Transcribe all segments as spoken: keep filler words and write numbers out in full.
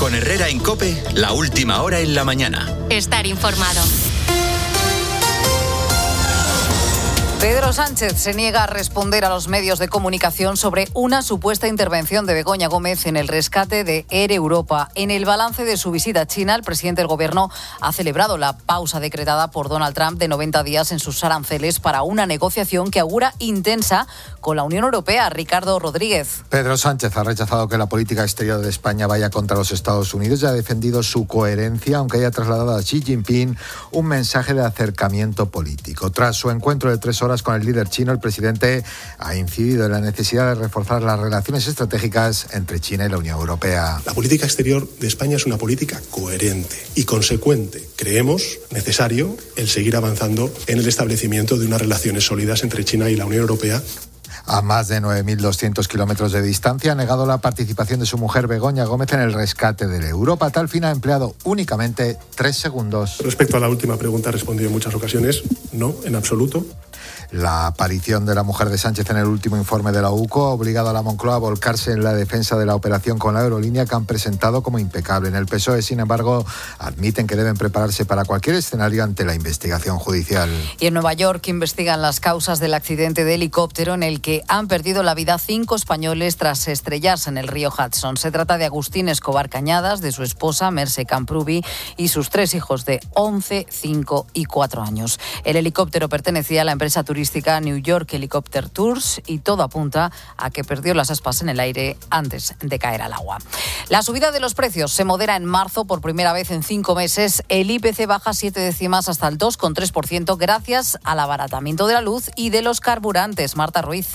Con Herrera en COPE, la última hora en la mañana. Estar informado. Pedro Sánchez se niega a responder a los medios de comunicación sobre una supuesta intervención de Begoña Gómez en el rescate de Air Europa. En el balance de su visita a China, el presidente del Gobierno ha celebrado la pausa decretada por Donald Trump de noventa días en sus aranceles para una negociación que augura intensa con la Unión Europea. Ricardo Rodríguez. Pedro Sánchez ha rechazado que la política exterior de España vaya contra los Estados Unidos y ha defendido su coherencia, aunque haya trasladado a Xi Jinping un mensaje de acercamiento político. Tras su encuentro de tres horas con el líder chino, el presidente ha incidido en la necesidad de reforzar las relaciones estratégicas entre China y la Unión Europea. La política exterior de España es una política coherente y consecuente. Creemos necesario el seguir avanzando en el establecimiento de unas relaciones sólidas entre China y la Unión Europea. A más de nueve mil doscientos kilómetros de distancia, ha negado la participación de su mujer Begoña Gómez en el rescate del Europa. A tal fin ha empleado únicamente tres segundos. Respecto a la última pregunta, he respondido en muchas ocasiones, no, en absoluto. La aparición de la mujer de Sánchez en el último informe de la U C O ha obligado a la Moncloa a volcarse en la defensa de la operación con la aerolínea, que han presentado como impecable. En el P S O E, sin embargo, admiten que deben prepararse para cualquier escenario ante la investigación judicial. Y en Nueva York investigan las causas del accidente de helicóptero en el que han perdido la vida cinco españoles tras estrellarse en el río Hudson. Se trata de Agustín Escobar Cañadas, de su esposa Merce Camprubi y sus tres hijos de once, cinco y cuatro años. El helicóptero pertenecía a la empresa turística New York Helicopter Tours y todo apunta a que perdió las aspas en el aire antes de caer al agua. La subida de los precios se modera en marzo por primera vez en cinco meses. El I P C baja siete décimas hasta el dos coma tres por ciento gracias al abaratamiento de la luz y de los carburantes. Marta Ruiz.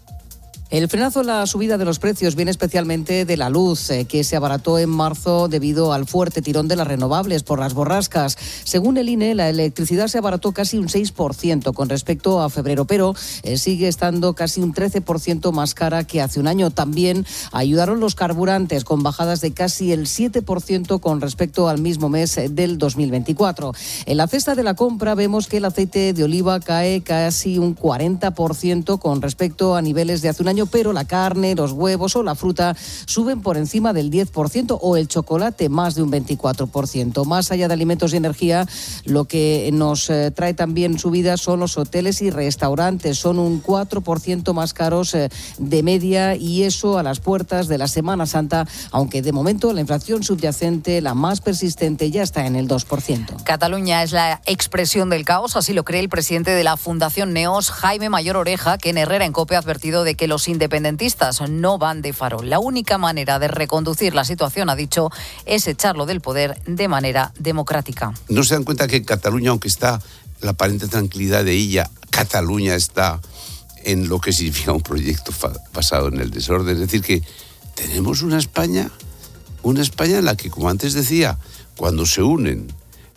El frenazo en la subida de los precios viene especialmente de la luz, eh, que se abarató en marzo debido al fuerte tirón de las renovables por las borrascas. Según el I N E, la electricidad se abarató casi un seis por ciento con respecto a febrero, pero eh, sigue estando casi un trece por ciento más cara que hace un año. También ayudaron los carburantes, con bajadas de casi el siete por ciento con respecto al mismo mes del dos mil veinticuatro. En la cesta de la compra vemos que el aceite de oliva cae casi un cuarenta por ciento con respecto a niveles de hace un año, pero la carne, los huevos o la fruta suben por encima del diez por ciento o el chocolate más de un veinticuatro por ciento. Más allá de alimentos y energía, lo que nos eh, trae también subidas son los hoteles y restaurantes. Son un cuatro por ciento más caros eh, de media, y eso a las puertas de la Semana Santa, aunque de momento la inflación subyacente, la más persistente, ya está en el dos por ciento. Cataluña es la expresión del caos, así lo cree el presidente de la Fundación Neos, Jaime Mayor Oreja, que en Herrera en COPE ha advertido de que los independentistas no van de farol. La única manera de reconducir la situación, ha dicho, es echarlo del poder de manera democrática. ¿No se dan cuenta que en Cataluña, aunque está la aparente tranquilidad de ella, Cataluña está en lo que significa un proyecto fa- basado en el desorden? Es decir, que tenemos una España, una España en la que, como antes decía, cuando se unen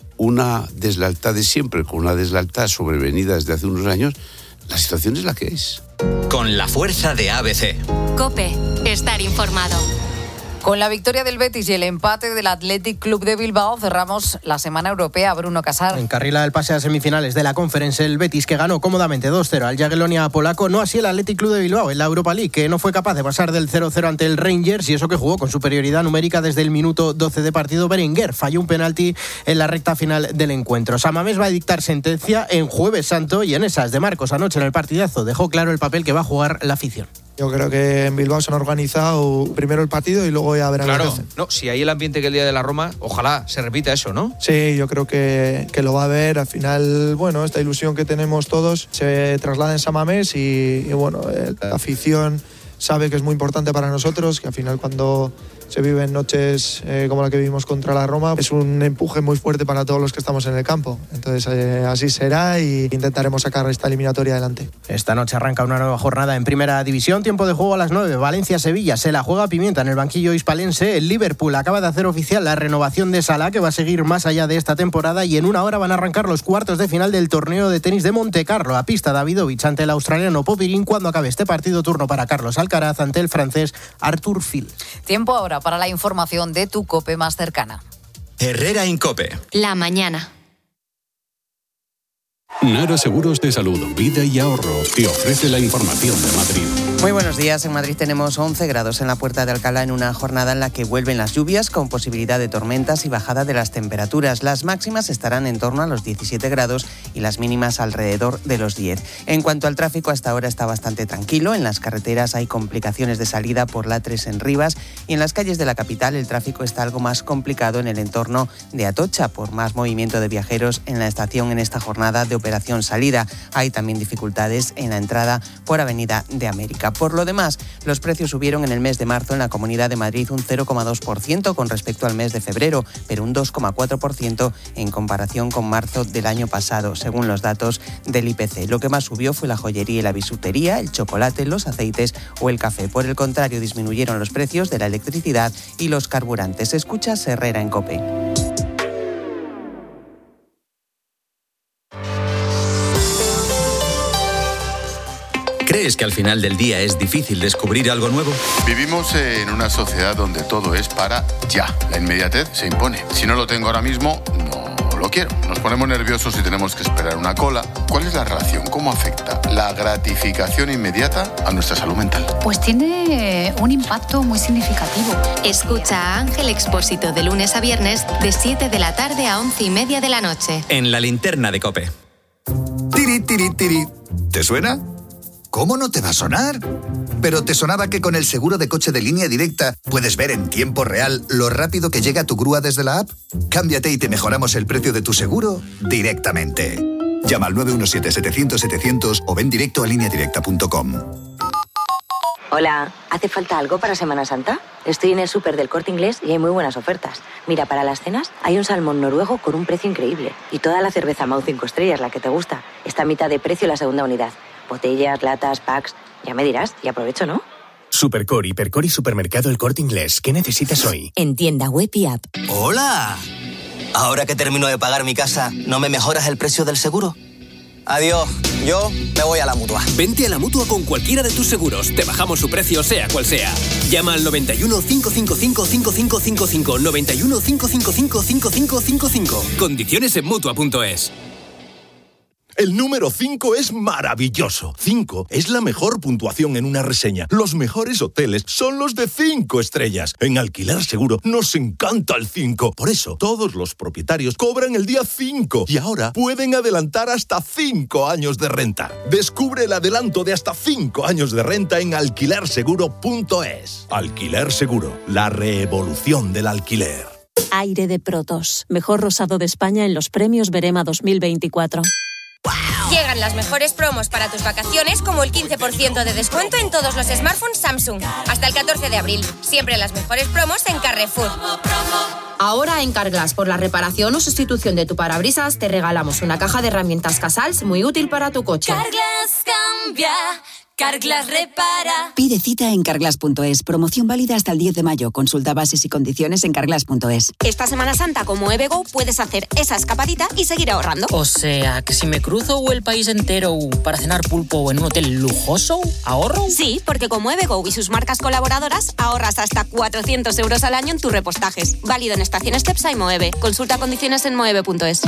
una deslealtad de siempre con una deslealtad sobrevenida desde hace unos años, la situación es la que es. Con la fuerza de A B C. COPE. Estar informado. Con la victoria del Betis y el empate del Athletic Club de Bilbao, cerramos la Semana Europea. Bruno Casar. Encarrila el pase a semifinales de la Conference el Betis, que ganó cómodamente dos cero al Jagiellonia polaco, no así el Athletic Club de Bilbao en la Europa League, que no fue capaz de pasar del cero cero ante el Rangers, y eso que jugó con superioridad numérica desde el minuto doce de partido. Berenguer falló un penalti en la recta final del encuentro. San Mamés va a dictar sentencia en Jueves Santo, y en esas de Marcos anoche en el partidazo dejó claro el papel que va a jugar la afición. Yo creo que en Bilbao se han organizado primero el partido y luego ya verán claro, lo que hacen. No, si hay el ambiente que el día de la Roma, ojalá se repita eso, ¿no? Sí, yo creo que, que lo va a haber. Al final, bueno, esta ilusión que tenemos todos se traslada en San Mamés y, y bueno, la afición sabe que es muy importante para nosotros, que al final cuando se viven noches eh, como la que vivimos contra la Roma, es un empuje muy fuerte para todos los que estamos en el campo. Entonces eh, así será y intentaremos sacar esta eliminatoria adelante. Esta noche arranca una nueva jornada en Primera División, tiempo de juego a las nueve, Valencia-Sevilla, se la juega Pimienta en el banquillo hispalense. El Liverpool acaba de hacer oficial la renovación de Salah, que va a seguir más allá de esta temporada, y en una hora van a arrancar los cuartos de final del torneo de tenis de Montecarlo. A pista Davidovich ante el australiano Popirín cuando acabe este partido, turno para Carlos Alcaraz ante el francés Arthur Fil. Tiempo ahora para la información de tu COPE más cercana. Herrera en COPE. La mañana. Nara Seguros de Salud, Vida y Ahorro te ofrece la información de Madrid. Muy buenos días. En Madrid tenemos once grados en la Puerta de Alcalá en una jornada en la que vuelven las lluvias con posibilidad de tormentas y bajada de las temperaturas. Las máximas estarán en torno a los diecisiete grados y las mínimas alrededor de los diez. En cuanto al tráfico, hasta ahora está bastante tranquilo. En las carreteras hay complicaciones de salida por la tres en Rivas y en las calles de la capital el tráfico está algo más complicado en el entorno de Atocha por más movimiento de viajeros en la estación en esta jornada de operación salida. Hay también dificultades en la entrada por Avenida de América. Por lo demás, los precios subieron en el mes de marzo en la Comunidad de Madrid un cero coma dos por ciento con respecto al mes de febrero, pero un dos coma cuatro por ciento en comparación con marzo del año pasado, según los datos del I P C. Lo que más subió fue la joyería y la bisutería, el chocolate, los aceites o el café. Por el contrario, disminuyeron los precios de la electricidad y los carburantes. Escucha Herrera en COPE. ¿Crees que al final del día es difícil descubrir algo nuevo? Vivimos en una sociedad donde todo es para ya. La inmediatez se impone. Si no lo tengo ahora mismo, no lo quiero. Nos ponemos nerviosos y tenemos que esperar una cola. ¿Cuál es la relación? ¿Cómo afecta la gratificación inmediata a nuestra salud mental? Pues tiene un impacto muy significativo. Escucha a Ángel Expósito de lunes a viernes de siete de la tarde a once y media de la noche. En la linterna de COPE. Tiri, tiri, tiri. ¿Te suena? ¿Cómo no te va a sonar? Pero ¿te sonaba que con el seguro de coche de Línea Directa puedes ver en tiempo real lo rápido que llega tu grúa desde la app? Cámbiate y te mejoramos el precio de tu seguro directamente. Llama al nueve uno siete, setecientos, setecientos o ven directo a línea directa punto com. Hola, ¿hace falta algo para Semana Santa? Estoy en el súper del Corte Inglés y hay muy buenas ofertas. Mira, para las cenas hay un salmón noruego con un precio increíble. Y toda la cerveza Mau cinco estrellas, la que te gusta, está a mitad de precio la segunda unidad. Botellas, latas, packs, ya me dirás, y aprovecho, ¿no? Supercore, Hipercore y Supermercado El Corte Inglés. ¿Qué necesitas hoy? En tienda web y app. ¡Hola! Ahora que termino de pagar mi casa, ¿no me mejoras el precio del seguro? Adiós, yo me voy a la Mutua. Vente a la Mutua con cualquiera de tus seguros. Te bajamos su precio, sea cual sea. Llama al noventa y uno, cinco cinco cinco, cinco cinco cinco cinco, noventa y uno, cinco cinco cinco, cinco cinco cinco cinco. Condiciones en Mutua punto es. El número cinco es maravilloso. cinco es la mejor puntuación en una reseña. Los mejores hoteles son los de cinco estrellas. En Alquiler Seguro nos encanta el cinco. Por eso, todos los propietarios cobran el día cinco y ahora pueden adelantar hasta cinco años de renta. Descubre el adelanto de hasta cinco años de renta en alquiler seguro punto es. Alquiler Seguro, la revolución del alquiler. Aire de Protos, mejor rosado de España en los premios Berema dos mil veinticuatro. Llegan las mejores promos para tus vacaciones, como el quince por ciento de descuento en todos los smartphones Samsung. Hasta el catorce de abril. Siempre las mejores promos en Carrefour. Ahora en Carglass, por la reparación o sustitución de tu parabrisas, te regalamos una caja de herramientas Casals muy útil para tu coche. Carglass cambia. Carglass repara. Pide cita en carglass punto es. Promoción válida hasta el diez de mayo. Consulta bases y condiciones en carglass punto es. Esta Semana Santa, como EveGo, puedes hacer esa escapadita y seguir ahorrando. O sea, que si me cruzo el país entero para cenar pulpo en un hotel lujoso, ¿ahorro? Sí, porque como EveGo y sus marcas colaboradoras, ahorras hasta cuatrocientos euros al año en tus repostajes. Válido en estaciones Cepsa y Moeve. Consulta condiciones en moeve punto es.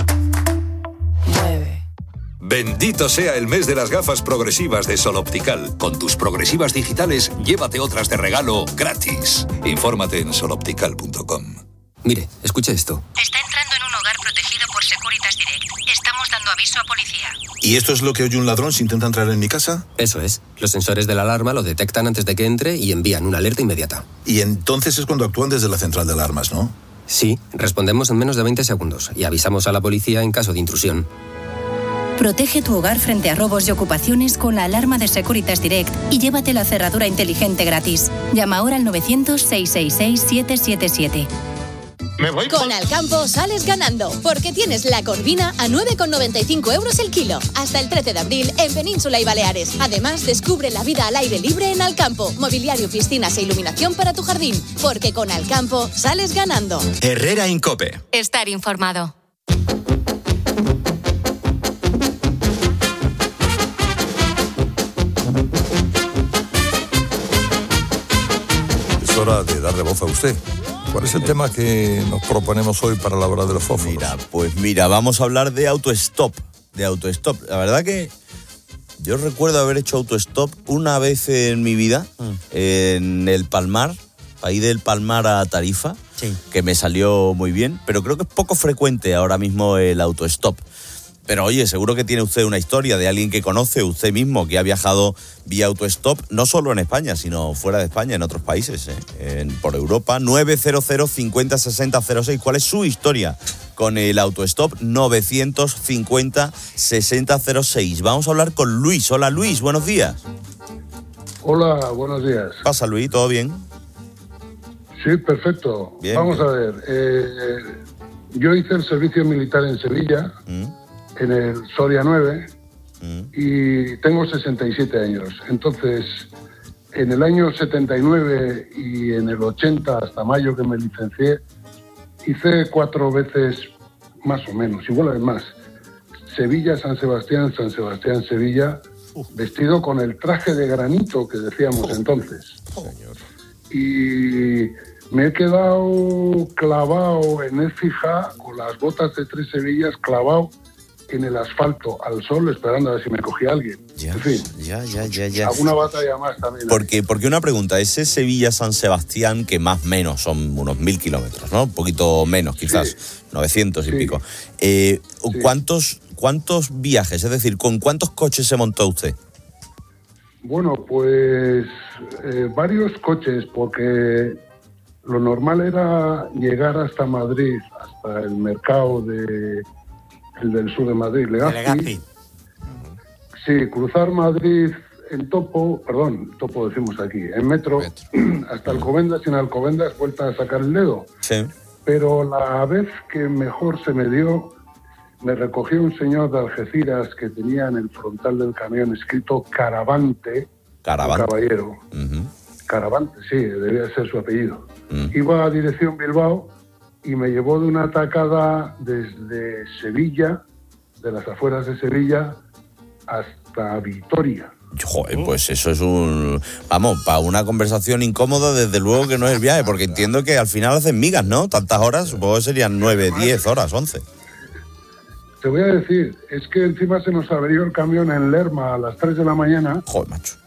Bendito sea el mes de las gafas progresivas de Sol Optical. Con tus progresivas digitales, llévate otras de regalo gratis. Infórmate en sol optical punto com. Mire, escuche esto. Está entrando en un hogar protegido por Securitas Direct. Estamos dando aviso a policía. ¿Y esto es lo que oye un ladrón si intenta entrar en mi casa? Eso es. Los sensores de la alarma lo detectan antes de que entre y envían una alerta inmediata. Y entonces es cuando actúan desde la central de alarmas, ¿no? Sí, respondemos en menos de veinte segundos y avisamos a la policía en caso de intrusión. Protege tu hogar frente a robos y ocupaciones con la alarma de Securitas Direct y llévate la cerradura inteligente gratis. Llama ahora al novecientos, seiscientos sesenta y seis, siete siete siete. Me voy con Alcampo sales ganando, porque tienes la corvina a nueve con noventa y cinco euros el kilo. Hasta el trece de abril en Península y Baleares. Además, descubre la vida al aire libre en Alcampo. Mobiliario, piscinas e iluminación para tu jardín. Porque con Alcampo sales ganando. Herrera en COPE. Estar informado. Es hora de darle voz a usted. ¿Cuál es el tema que nos proponemos hoy para la hora de los fósforos? Mira, pues mira, vamos a hablar de autostop, de autostop. La verdad que Yo recuerdo haber hecho autostop una vez en mi vida, mm. en el Palmar, ahí del Palmar a Tarifa, sí. que me salió muy bien, pero creo que es poco frecuente ahora mismo el autostop. Pero oye, seguro que tiene usted una historia de alguien que conoce, usted mismo, que ha viajado vía autostop, no solo en España, sino fuera de España, en otros países, ¿eh? en, por Europa. nueve cero cero, cincuenta, sesenta, cero seis. ¿Cuál es su historia con el autostop? novecientos cincuenta, sesenta, cero seis. Vamos a hablar con Luis. Hola, Luis, buenos días. Hola, buenos días. ¿Qué pasa, Luis? ¿Todo bien? Sí, perfecto. Bien, Vamos bien. a ver. Eh, yo hice el servicio militar en Sevilla, ¿Mm? en el Soria nueve, ¿Mm? y tengo sesenta y siete años. Entonces, en el año setenta y nueve y en el ochenta, hasta mayo que me licencié, hice cuatro veces, más o menos, igual es más, Sevilla, San Sebastián, San Sebastián, Sevilla, uh. vestido con el traje de granito que decíamos uh. entonces. Oh. Y me he quedado clavado en Écija, con las botas de tres Sevillas, clavado en el asfalto, al sol, esperando a ver si me cogía alguien. Ya, en fin, ya, ya, ya, ya. Alguna batalla más también. Porque, porque una pregunta, ese Sevilla-San Sebastián, que más o menos son unos mil kilómetros, ¿no? Un poquito menos, quizás, sí. novecientos y sí. pico. Eh, sí. ¿cuántos, ¿Cuántos viajes? Es decir, ¿con cuántos coches se montó usted? Bueno, pues eh, varios coches, porque lo normal era llegar hasta Madrid, hasta el mercado de... el del sur de Madrid, Legazpi. Legazpi. Sí, cruzar Madrid en Topo, perdón, Topo decimos aquí, en metro, metro. hasta Alcobendas, y en Alcobendas vuelta a sacar el dedo. Sí. Pero la vez que mejor se me dio, me recogió un señor de Algeciras que tenía en el frontal del camión escrito Caravante, Caravante. caballero. Uh-huh. Caravante, sí, debía ser su apellido. Uh-huh. Iba a dirección Bilbao y me llevó de una tacada desde Sevilla, de las afueras de Sevilla, hasta Vitoria. Joder, pues eso es un... Vamos, para una conversación incómoda, desde luego que no es el viaje, porque entiendo que al final hacen migas, ¿no? Tantas horas, supongo que serían nueve, diez horas, once. Te voy a decir, es que encima se nos averió el camión en Lerma a las tres de la mañana. Joder, macho.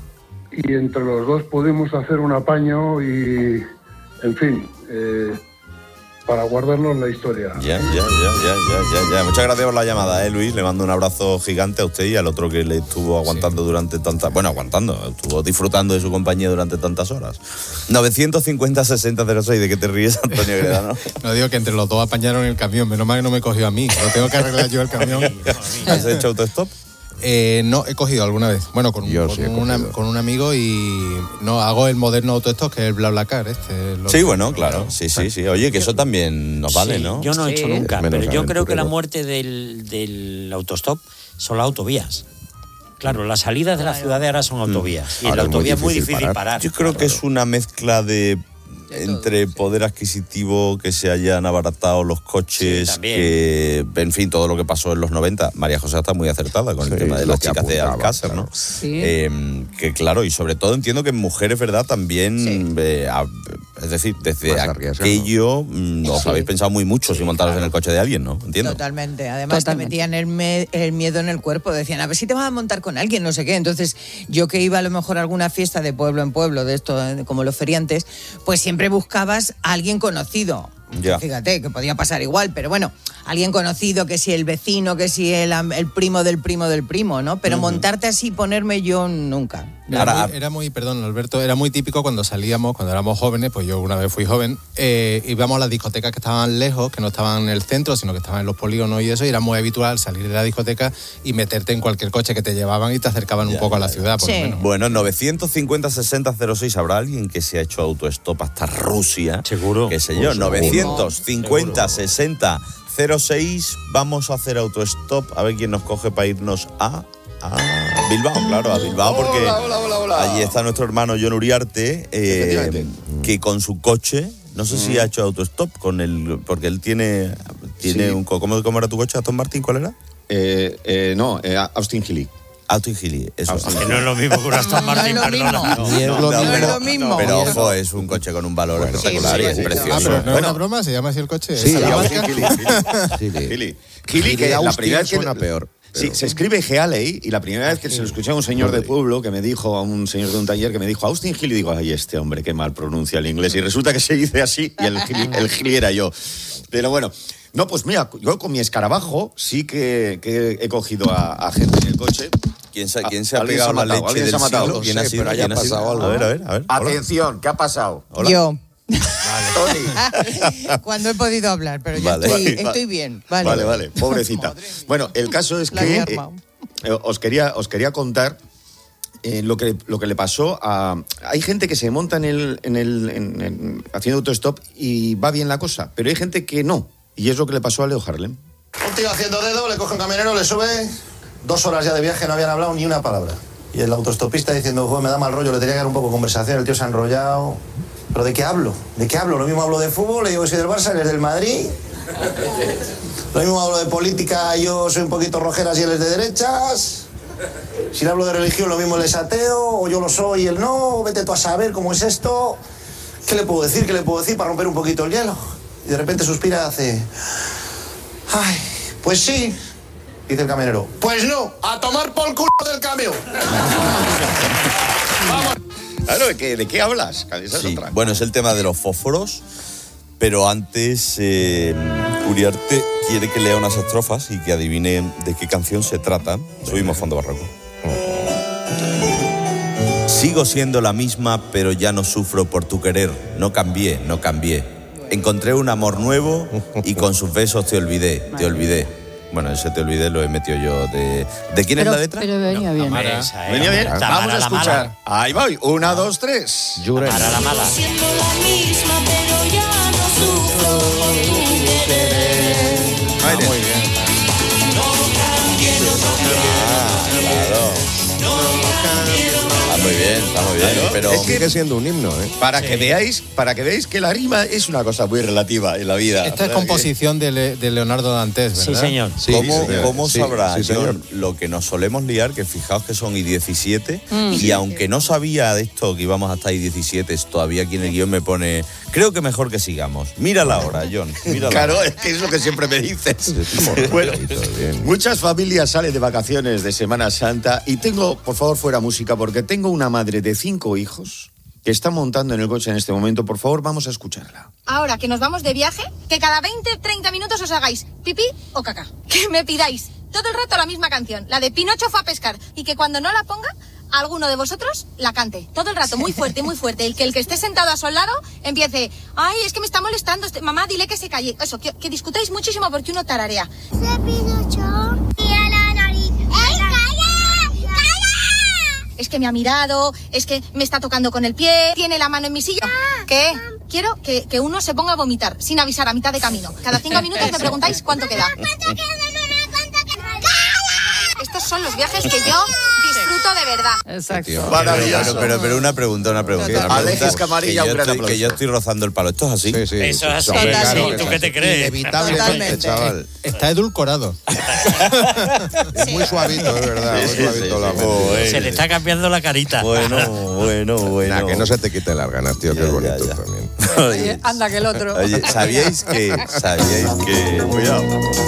Y entre los dos pudimos hacer un apaño y, en fin... Eh, para guardarlo en la historia. Ya, ya, ya, ya, ya, ya. Muchas gracias por la llamada, ¿eh, Luis? Le mando un abrazo gigante a usted y al otro que le estuvo aguantando sí. durante tantas... Bueno, aguantando, estuvo disfrutando de su compañía durante tantas horas. novecientos cincuenta, sesenta, cero seis. ¿De qué te ríes, Antonio Gredano? No, digo que entre los dos apañaron el camión. Menos mal que no me cogió a mí. Lo tengo que arreglar yo el camión. ¿Has hecho autostop? Eh, no, he cogido alguna vez. Bueno, con, con, sí una, con un amigo y no hago el moderno autostop, que es el BlaBlaCar. Este, sí, bueno, claro. Sí, sí, sí. Oye, que eso también nos vale, sí, ¿no? Yo no he hecho sí. nunca, pero yo creo que la muerte del, del autostop son las autovías. Claro, las salidas de la ciudad de ahora son autovías. Y en la autovía es muy difícil parar. parar yo creo claro. que es una mezcla de... entre poder adquisitivo, que se hayan abaratado los coches, sí, que, en fin, todo lo que pasó en los noventa. María José está muy acertada con sí, el tema de las chicas apuntaba, de Alcácer, claro. ¿no? Sí. Eh, que claro, y sobre todo entiendo que en mujeres, ¿verdad? También, sí. eh, a, es decir, desde aquello ¿no? os sí. habéis pensado muy mucho sí, si montaros claro. en el coche de alguien, ¿no? Entiendo. Totalmente. Además Totalmente. te metían el, me, el miedo en el cuerpo. Decían, a ver si te vas a montar con alguien, no sé qué. Entonces, yo que iba a lo mejor a alguna fiesta de pueblo en pueblo, de esto, como los feriantes, pues siempre buscabas a alguien conocido. Ya. Fíjate, que podía pasar igual, pero bueno, alguien conocido, que si el vecino, que si el, el primo del primo del primo, ¿no? Pero uh-huh. montarte así, ponerme yo nunca. Era, Ahora, muy, era muy, perdón, Alberto, era muy típico cuando salíamos, cuando éramos jóvenes, pues yo una vez fui joven, eh, íbamos a las discotecas que estaban lejos, que no estaban en el centro, sino que estaban en los polígonos y eso, y era muy habitual salir de la discoteca y meterte en cualquier coche que te llevaban y te acercaban ya, un poco ya, a la ciudad, por sí. lo menos. Bueno, novecientos cincuenta, sesenta, cero seis, ¿habrá alguien que se ha hecho autostop hasta Rusia? Seguro. Qué sé yo, Seguro. novecientos cincuenta, sesenta, cero seis, vamos a hacer autostop, a ver quién nos coge para irnos a... a Bilbao, claro, a Bilbao, porque hola, hola, hola, hola. allí está nuestro hermano John Uriarte, eh, que con su coche, no sé mm. si ha hecho autostop, con el, porque él tiene, tiene sí. un... ¿cómo, ¿Cómo era tu coche, Aston Martin? ¿Cuál era? Eh, eh, no, eh, Austin Healey. Austin Healey, eso. Austin. Que no es lo mismo que un Aston Martin, no, no perdona. No, no, es lo, no, mismo. es lo mismo. Pero ojo, es un coche con un valor bueno, espectacular sí, sí, y es sí, precioso. Ah, pero no es bueno. una broma, se llama así el coche. Sí, Austin Healey. Healey, que la primera vez que suena peor. Sí, se escribe Healey, y la primera vez que se lo escuché a un señor de pueblo que me dijo, a un señor de un taller que me dijo Austin Healey, digo, ay, este hombre qué mal pronuncia el inglés, y resulta que se dice así, y el Healey, el Healey era yo. Pero bueno, no, pues mira, yo con mi escarabajo sí que, que he cogido a, a gente en el coche. ¿Quién se, quién se ha pegado la leche ¿Alguien del se ha matado? siglo? ¿Quién ha sido? Pero haya pasado algo. A ver, a ver, a ver. Atención, ¿qué ha pasado? Hola. Yo. Tony. Cuando he podido hablar, pero ya Vale. estoy, Vale. estoy bien. Vale, Vale, vale, pobrecita. Bueno, el caso es La que he eh, armado. eh, os quería os quería contar eh, lo que lo que le pasó a hay gente que se monta en el en el en- en- haciendo autostop y va bien la cosa, pero hay gente que no, y es lo que le pasó a Leo Harlem. Un tío haciendo dedo, le coge un camionero, le sube, dos horas ya de viaje, no habían hablado ni una palabra. Y el autostopista diciendo, joder, me da mal rollo, le tenía que dar un poco de conversación, el tío se ha enrollado. ¿Pero de qué hablo? ¿De qué hablo? Lo mismo hablo de fútbol, le digo que soy del Barça, él es del Madrid. Lo mismo hablo de política, yo soy un poquito rojeras y él es de derechas. Si le hablo de religión, lo mismo él es ateo, o yo lo soy y él no, vete tú a saber cómo es esto. ¿Qué le puedo decir? ¿Qué le puedo decir para romper un poquito el hielo? Y de repente suspira y hace... Ay, pues sí, dice el camionero. Pues no, a tomar por culo del cambio. Claro, ¿de qué, de qué hablas? Esa es Sí, otra. bueno, es el tema de los fósforos, pero antes eh, Uriarte quiere que lea unas estrofas y que adivine de qué canción se trata. Subimos fondo barroco. Sigo siendo la misma, pero ya no sufro por tu querer. No cambié, no cambié. Encontré un amor nuevo y con sus besos te olvidé, te olvidé. Bueno, ese te olvidé lo he metido yo. ¿De, ¿de quién pero, es la letra? Pero venía bien. Tamara, esa, ¿eh? Venía bien. Tamara Vamos a la escuchar. mala. Ahí voy. Una, dos, tres. Tamara la mala. Siendo la misma, pero ya no sufro por tu querer. Ah, muy bien. No cambie, no cambie. Claro. Está muy bien, está muy bien. Claro, Pero es que- Sigue siendo un himno, ¿eh? Para que veáis, para que veáis que la rima es una cosa muy relativa en la vida. Esta es composición de, Le- de Leonardo Dantes, ¿verdad? Sí, señor. Sí, ¿Cómo, señor. cómo Sí, sabrá sí, señor. John, lo que nos solemos liar? Que fijaos que son I diecisiete, Mm. y aunque no sabía de esto que íbamos hasta I diecisiete, todavía aquí en el guión me pone, creo que mejor que sigamos. Mira la hora, John, mira la Claro, hora. es que es lo que siempre me dices. Bueno, Bueno, bien. muchas familias salen de vacaciones de Semana Santa y tengo, por favor, fuera música, porque tengo una madre de cinco hijos que está montando en el coche en este momento. Por favor, vamos a escucharla. Ahora que nos vamos de viaje, que cada veinte treinta minutos os hagáis pipí o caca. Que me pidáis todo el rato la misma canción, la de Pinocho fue a pescar, y que cuando no la ponga, alguno de vosotros la cante. Todo el rato, muy fuerte, muy fuerte. El que el que esté sentado a su lado empiece, ay, es que me está molestando, este... mamá, dile que se calle. Eso, que, que discutáis muchísimo porque uno tararea. Se Pinocho y a la nariz. ¡Ey, calla! ¡Calla! Es que me ha mirado, es que me está tocando con el pie, tiene la mano en mi silla. ¿Qué? Quiero que, que uno se ponga a vomitar sin avisar a mitad de camino. Cada cinco minutos me preguntáis cuánto queda. Estos son los viajes que yo disfruto de verdad. Exacto. Maravilloso. Pero, pero, pero una pregunta, una pregunta. Una pregunta Alexis Camarilla, que yo un gran estoy- aplauso. Que yo estoy rozando el palo. ¿Esto es así? Sí, sí. Eso es así. Hombre, Totalmente. claro, ¿Tú claro. qué te crees? Inevitablemente, Totalmente. chaval. Está edulcorado. Es muy suavito, es verdad. Muy Sí, sí, suavito sí, la sí. mente. Se le está cambiando la carita. Bueno, bueno, bueno. Nah, que no se te quiten las ganas, tío, que Ya, es ya, bonito ya. también. Oye, anda que el otro. Oye, ¿sabíais que, sabíais que, cuidado?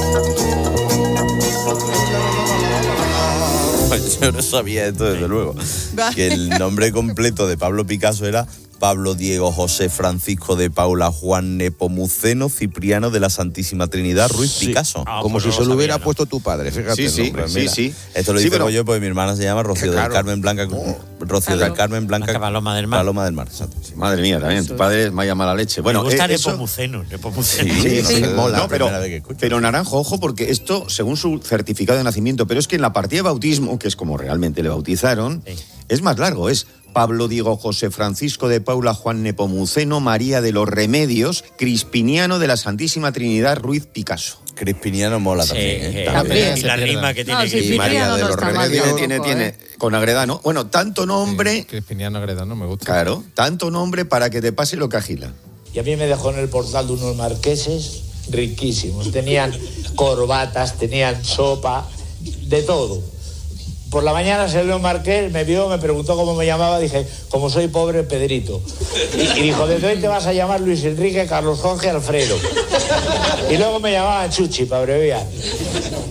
Yo no sabía esto, desde luego. Que el nombre completo de Pablo Picasso era Pablo Diego José Francisco de Paula Juan Nepomuceno Cipriano de la Santísima Trinidad Ruiz Picasso. Ah, Como pues si no se lo sabía, hubiera ¿no? puesto tu padre, fíjate. Sí, sí, el nombre. sí, Mira, sí. Esto lo Sí, dice pero- yo porque mi hermana se llama Rocío Claro. del Carmen Blanca. Rocío del Claro. Carmen Blanca. Blanca Paloma del Mar. Paloma del Mar, exacto. sí. Madre mía, también. Tu padre es vaya mala leche. Bueno, me gusta eh, eso- Nepomuceno. Nepomuceno. Sí, Sí, no sí, sé, mola. la No, pero, primera vez que escucho. pero Naranjo, ojo, porque esto, según su certificado de nacimiento, pero es que en la partida de bautismo, que es como realmente le bautizaron, Sí. es más largo, es Pablo Diego José Francisco de Paula Juan Nepomuceno María de los Remedios Crispiniano de la Santísima Trinidad Ruiz Picasso. Crispiniano mola Sí, también. ¿eh? eh, También. y la rima que tiene No, que sí, Y Cipriano María de no los está mal Remedios. Tiene, tampoco, tiene, ¿eh? tiene, con agredano. Bueno, tanto nombre, Crispiniano Agredano, me gusta. claro, tanto nombre para que te pase lo que agila. Y a mí me dejó en el portal de unos marqueses riquísimos. Tenían corbatas, tenían sopa, de todo. Por la mañana salió un marqués, me vio, me preguntó cómo me llamaba, dije, como soy pobre, Pedrito. Y, y dijo, desde hoy te vas a llamar Luis Enrique, Carlos Jorge, Alfredo. Y luego me llamaban Chuchi, para abreviar.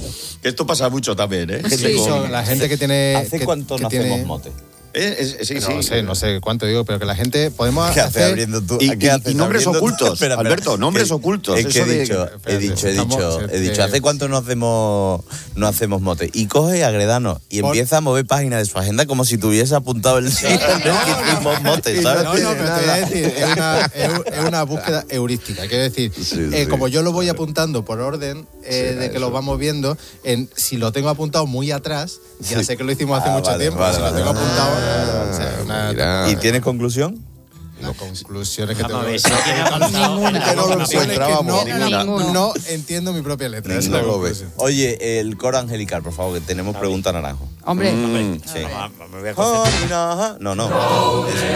Que esto pasa mucho también, ¿eh? Sí, son la gente que tiene... ¿Hace que, cuánto que no tiene... hacemos mote? Eh, es, sí, no, sí. No sé, no sé cuánto digo, pero que la gente podemos ¿Qué haces hacer... abriendo tú? Y, ¿Qué y- haces y nombres abriendo tú? ocultos, Espera, espera. Alberto, nombres Que- ocultos. Es que eso he de- dicho, he dicho, he dicho, Estamos- he dicho, ¿hace cuánto no hacemos, no hacemos mote? Y coge Agredano y Por- empieza a mover páginas de su agenda como si tuviese apuntado el sitio en el que hicimos mote, ¿sabes? No, no, pero te voy a decir, es una, es un- es una búsqueda heurística. Quiero decir, Sí, eh, sí. como yo lo voy apuntando por orden eh, Sí, de que eso. lo vamos viendo, en, si lo tengo apuntado muy atrás, ya Sí. sé que lo hicimos hace Ah, mucho vale, tiempo. vale, si vale, lo tengo vale. apuntado. Ah, o sea, una- mira. ¿Y tienes conclusión? Las conclusiones que Vamos tengo. a ver, si tiene apuntado Ninguna, en la no, conclusión. es que no, Ninguna. no, no entiendo mi propia letra. esa es la No lo conclusión. Oye, el coro angelical, por favor, que tenemos pregunta naranjo. Hombre, Mm. Sí. Ah, me voy a concentrar. No, no. Ese,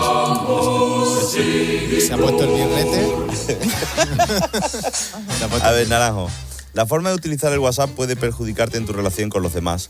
ese, ese. Se ha puesto el birrete. Se ha puesto A ver, Naranjo, la forma de utilizar el WhatsApp puede perjudicarte en tu relación con los demás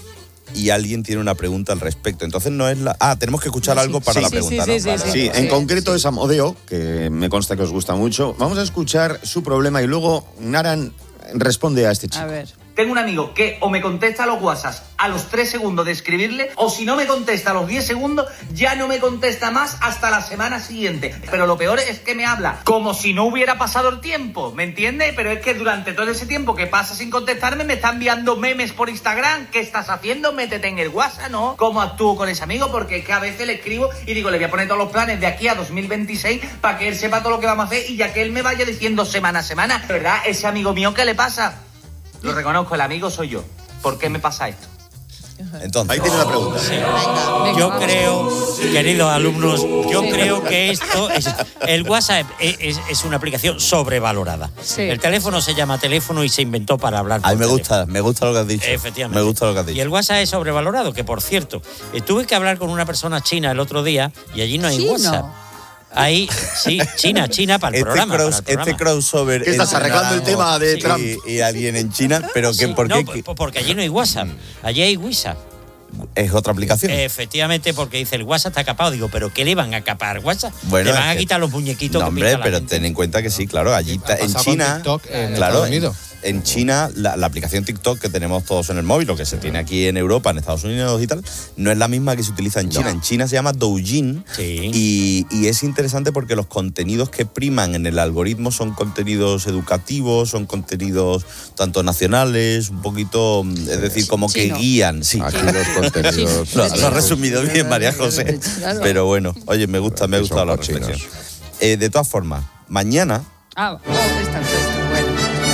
y alguien tiene una pregunta al respecto. Entonces no es la... Ah, tenemos que escuchar algo para Sí, la sí, pregunta, sí, ¿no? sí, Vale. sí, Sí, en Sí, concreto sí. es Amodeo, que me consta que os gusta mucho. Vamos a escuchar su problema y luego Naran responde a este chico. a ver. Tengo un amigo que o me contesta a los WhatsApp a los tres segundos de escribirle, o si no me contesta a los diez segundos, ya no me contesta más hasta la semana siguiente. Pero lo peor es que me habla como si no hubiera pasado el tiempo, ¿me entiendes? Pero es que durante todo ese tiempo que pasa sin contestarme, me está enviando memes por Instagram. ¿Qué estás haciendo? Métete en el WhatsApp, ¿no? ¿Cómo actúo con ese amigo? Porque es que a veces le escribo y digo, le voy a poner todos los planes de aquí a dos mil veintiséis para que él sepa todo lo que vamos a hacer y ya que él me vaya diciendo semana a semana. ¿Verdad? Ese amigo mío, ¿qué le pasa? Lo reconozco, el amigo soy yo. ¿Por qué me pasa esto? Entonces, Ahí tiene la pregunta. Venga, Yo vamos. creo, queridos alumnos, yo Sí. creo que esto es. El WhatsApp es, es- es una aplicación sobrevalorada. Sí. El teléfono se llama teléfono y se inventó para hablar. a mí por me teléfono. gusta, me gusta lo que has dicho. Efectivamente. Me gusta lo que has Y dicho. el WhatsApp es sobrevalorado, que por cierto, eh, tuve que hablar con una persona china el otro día y allí no hay ¿Chino? WhatsApp. Ahí, sí, China, China para el Este, programa. cross- para el programa. este crossover... ¿Qué estás entre arreglando el Naranjo tema de y- Trump? Y, alguien en China, pero que Sí, ¿por no, qué? po- porque allí no hay WhatsApp, allí hay WhatsApp. Es otra aplicación. Efectivamente, porque dice el WhatsApp está capado. Digo, ¿pero qué le van a capar WhatsApp? Bueno, le van es a que- quitar los muñequitos No, que hombre, pinta la pero gente. ten en cuenta que sí, claro, allí Ha ta- en pasado con China, TikTok en claro, Estados Unidos. en China la, la aplicación TikTok que tenemos todos en el móvil, o que se tiene aquí en Europa, en Estados Unidos y tal, no es la misma que se utiliza en China. En China se llama Douyin Sí. y, y es interesante porque los contenidos que priman en el algoritmo son contenidos educativos, son contenidos tanto nacionales, un poquito, es decir, como que Chino. guían. Sí. Aquí los contenidos... Lo, lo has resumido bien, María José. Claro. Pero bueno, oye, me gusta, me ha Aquí gustado son la cochinos. reflexión. Eh, de todas formas, mañana Ah, oh, esta, esta, bueno.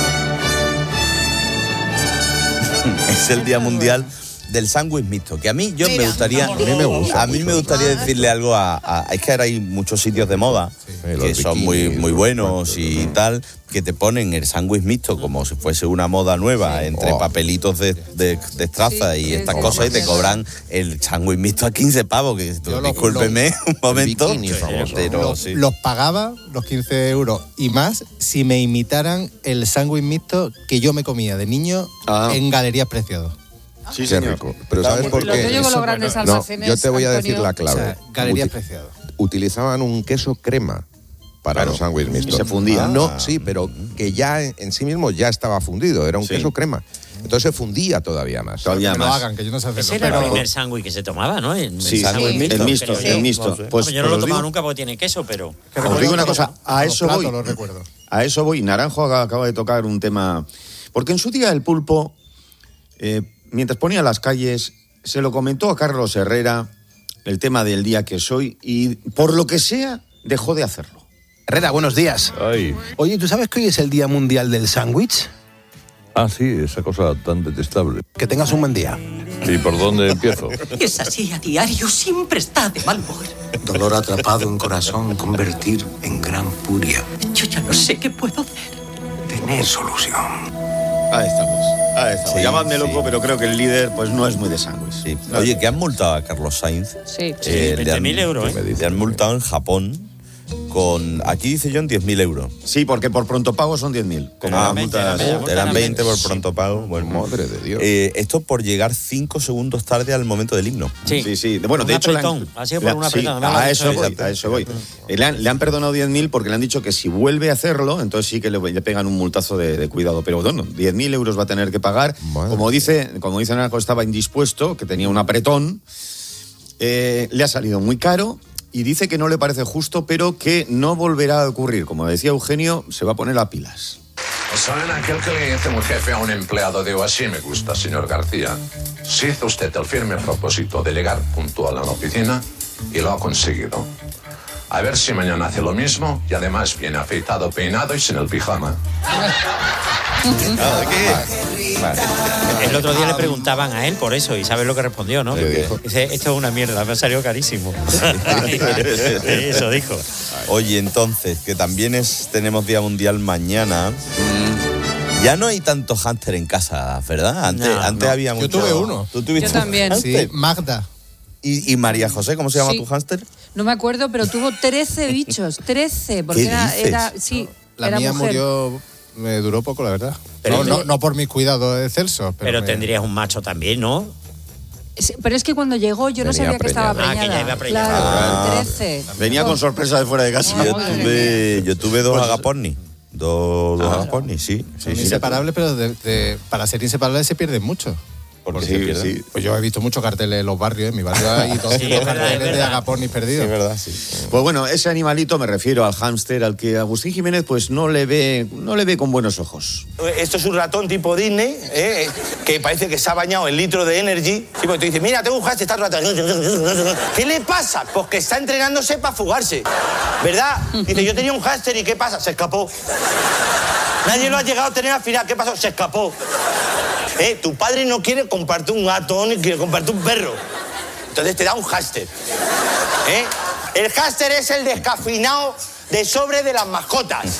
es el Día Mundial del Sándwich Mixto, que a mí yo me Mira, gustaría a mí me gusta a mí mucho. me gustaría decirle algo a, a- es que ahora hay muchos sitios de moda que los son muy bikinis, muy los buenos cuantos, y ¿no? tal, que te ponen el sándwich mixto como si fuese una moda nueva entre Oh. papelitos de, de, de estraza Sí, y sí, estas sí, cosas y te sí. cobran el sándwich mixto a quince pavos, que Yo lo- discúlpeme un momento, bikini famoso. pero Los, sí. los pagaba los quince euros y más si me imitaran el sándwich mixto que yo me comía de niño Ah. en Galerías Preciados. Sí, Qué señor. rico. Pero ¿sabes por Lo tuyo qué? con los grandes No, almacenes, yo te voy a Antonio. decir la O clave. sea, Galerías Uti- Preciados. Utilizaban un queso crema para Claro. los sándwiches mixtos. Y se fundía. No, Ah. sí, pero que ya en, en sí mismo ya estaba fundido. Era un Sí. queso crema. Entonces se fundía todavía más. Todavía Que lo más. hagan, que yo no sé hacerlo. Ese era el pero- primer sándwich que se tomaba, ¿no? El, Sí, el sándwich sí. mixto, el mixto, creo el yo. mixto. No sé. Pues- yo no pues lo he os tomado digo- nunca porque tiene queso, pero... Os digo una cosa, a Los eso platos voy. los recuerdo. A eso voy. Naranjo acaba de tocar un tema. Porque en su día el pulpo, eh, mientras ponía las calles, se lo comentó a Carlos Herrera el tema del día que soy y por lo que sea dejó de hacerlo. Herrera, buenos días. Ay. Oye, ¿tú sabes que hoy es el Día Mundial del Sándwich? Ah, sí, esa cosa tan detestable. Que tengas un buen día. ¿Y por dónde empiezo? Es así a diario, siempre está de mal humor. Dolor atrapado en corazón, convertir en gran furia. Yo ya no sé qué puedo hacer. Tener solución. Ahí estamos. Ahí estamos. Sí, Llamadme sí. loco, pero creo que el líder pues no es muy de sándwich. Sí. Oye, que han multado a Carlos Sainz. Sí. Sí, Eh, le veinte han- mil euros, ¿qué ¿eh? me dice? Le han multado en Japón con, aquí dice John, diez mil euros. Sí, porque por pronto pago son diez mil. Como Ah, las multas. eran, eran veinte por pronto pago. Bueno, madre de Dios. Eh, esto por llegar cinco segundos tarde al momento del himno. Sí, sí. sí. Bueno, Un de hecho... le han- apretón, ha sido por le- un sí, apretón, me lo a han eso dicho voy, ahorita. a eso voy. Eh, Le han, le han perdonado diez mil porque le han dicho que si vuelve a hacerlo, entonces sí que le, le pegan un multazo de, de cuidado. Pero bueno, diez mil euros va a tener que pagar. Como dice, como dice Naranjo, estaba indispuesto, que tenía un apretón. Eh, le ha salido muy caro. Y dice que no le parece justo, pero que no volverá a ocurrir. Como decía Eugenio, se va a poner a pilas. ¿Saben aquel que le dice un jefe a un empleado? Digo, así me gusta, señor García. Si hizo usted el firme propósito de llegar puntual a la oficina y lo ha conseguido. A ver si mañana hace lo mismo y además viene afeitado, peinado y sin el pijama. El otro día le preguntaban a él por eso y ¿sabes lo que respondió, no? Porque dice, esto es una mierda, me ha salido carísimo. Eso dijo. Oye, entonces, que también es tenemos Día Mundial mañana. Ya no hay tanto hámster en casa, ¿verdad? Antes, No, antes no. había Yo mucho. tuve uno. ¿Tú tuviste Yo también. un hámster? Sí, Magda. ¿Y, y María José, cómo se llama Sí. tu hámster? No me acuerdo, pero tuvo trece bichos, trece, porque ¿Qué era, dices? era, sí, La era mía mujer. murió, me duró poco, la verdad. Pero- no, no, no por mis cuidados de Celso. Pero, Pero me- tendrías un macho también, ¿no? Sí, pero es que cuando llegó yo no Venía sabía que estaba preñada. Ah, que ya preñada. iba preñada. Claro, Ah. trece. Venía con sorpresa de fuera de casa. Yo tuve, yo tuve dos agapornis. Dos, dos agapornis, sí. sí, Son sí. inseparables, pero de- de- para ser inseparables se pierden mucho. ¿Por qué Porque se pierden? Pues yo he visto muchos carteles en los barrios, en mi barrio hay doscientos Sí, es verdad, carteles es de verdad. agapornis perdidos. Es verdad, sí. Pues bueno, ese animalito, me refiero al hámster, al que Agustín Jiménez pues no le ve, no le ve con buenos ojos. Esto es un ratón tipo Disney, ¿eh? Que parece que se ha bañado en litro de Energy. Sí, porque tú dices, mira, tengo un hámster, está el ratón. ¿Qué le pasa? Pues que está entrenándose para fugarse, ¿verdad? Dice, yo tenía un hámster y ¿qué pasa? Se escapó. Nadie lo ha llegado a tener al final. ¿Qué pasó? Se escapó. ¿Eh? Tu padre no quiere compartir un gato ni quiere compartir un perro. Entonces te da un hámster. ¿Eh? El hámster es el descafeinado de sobre de las mascotas.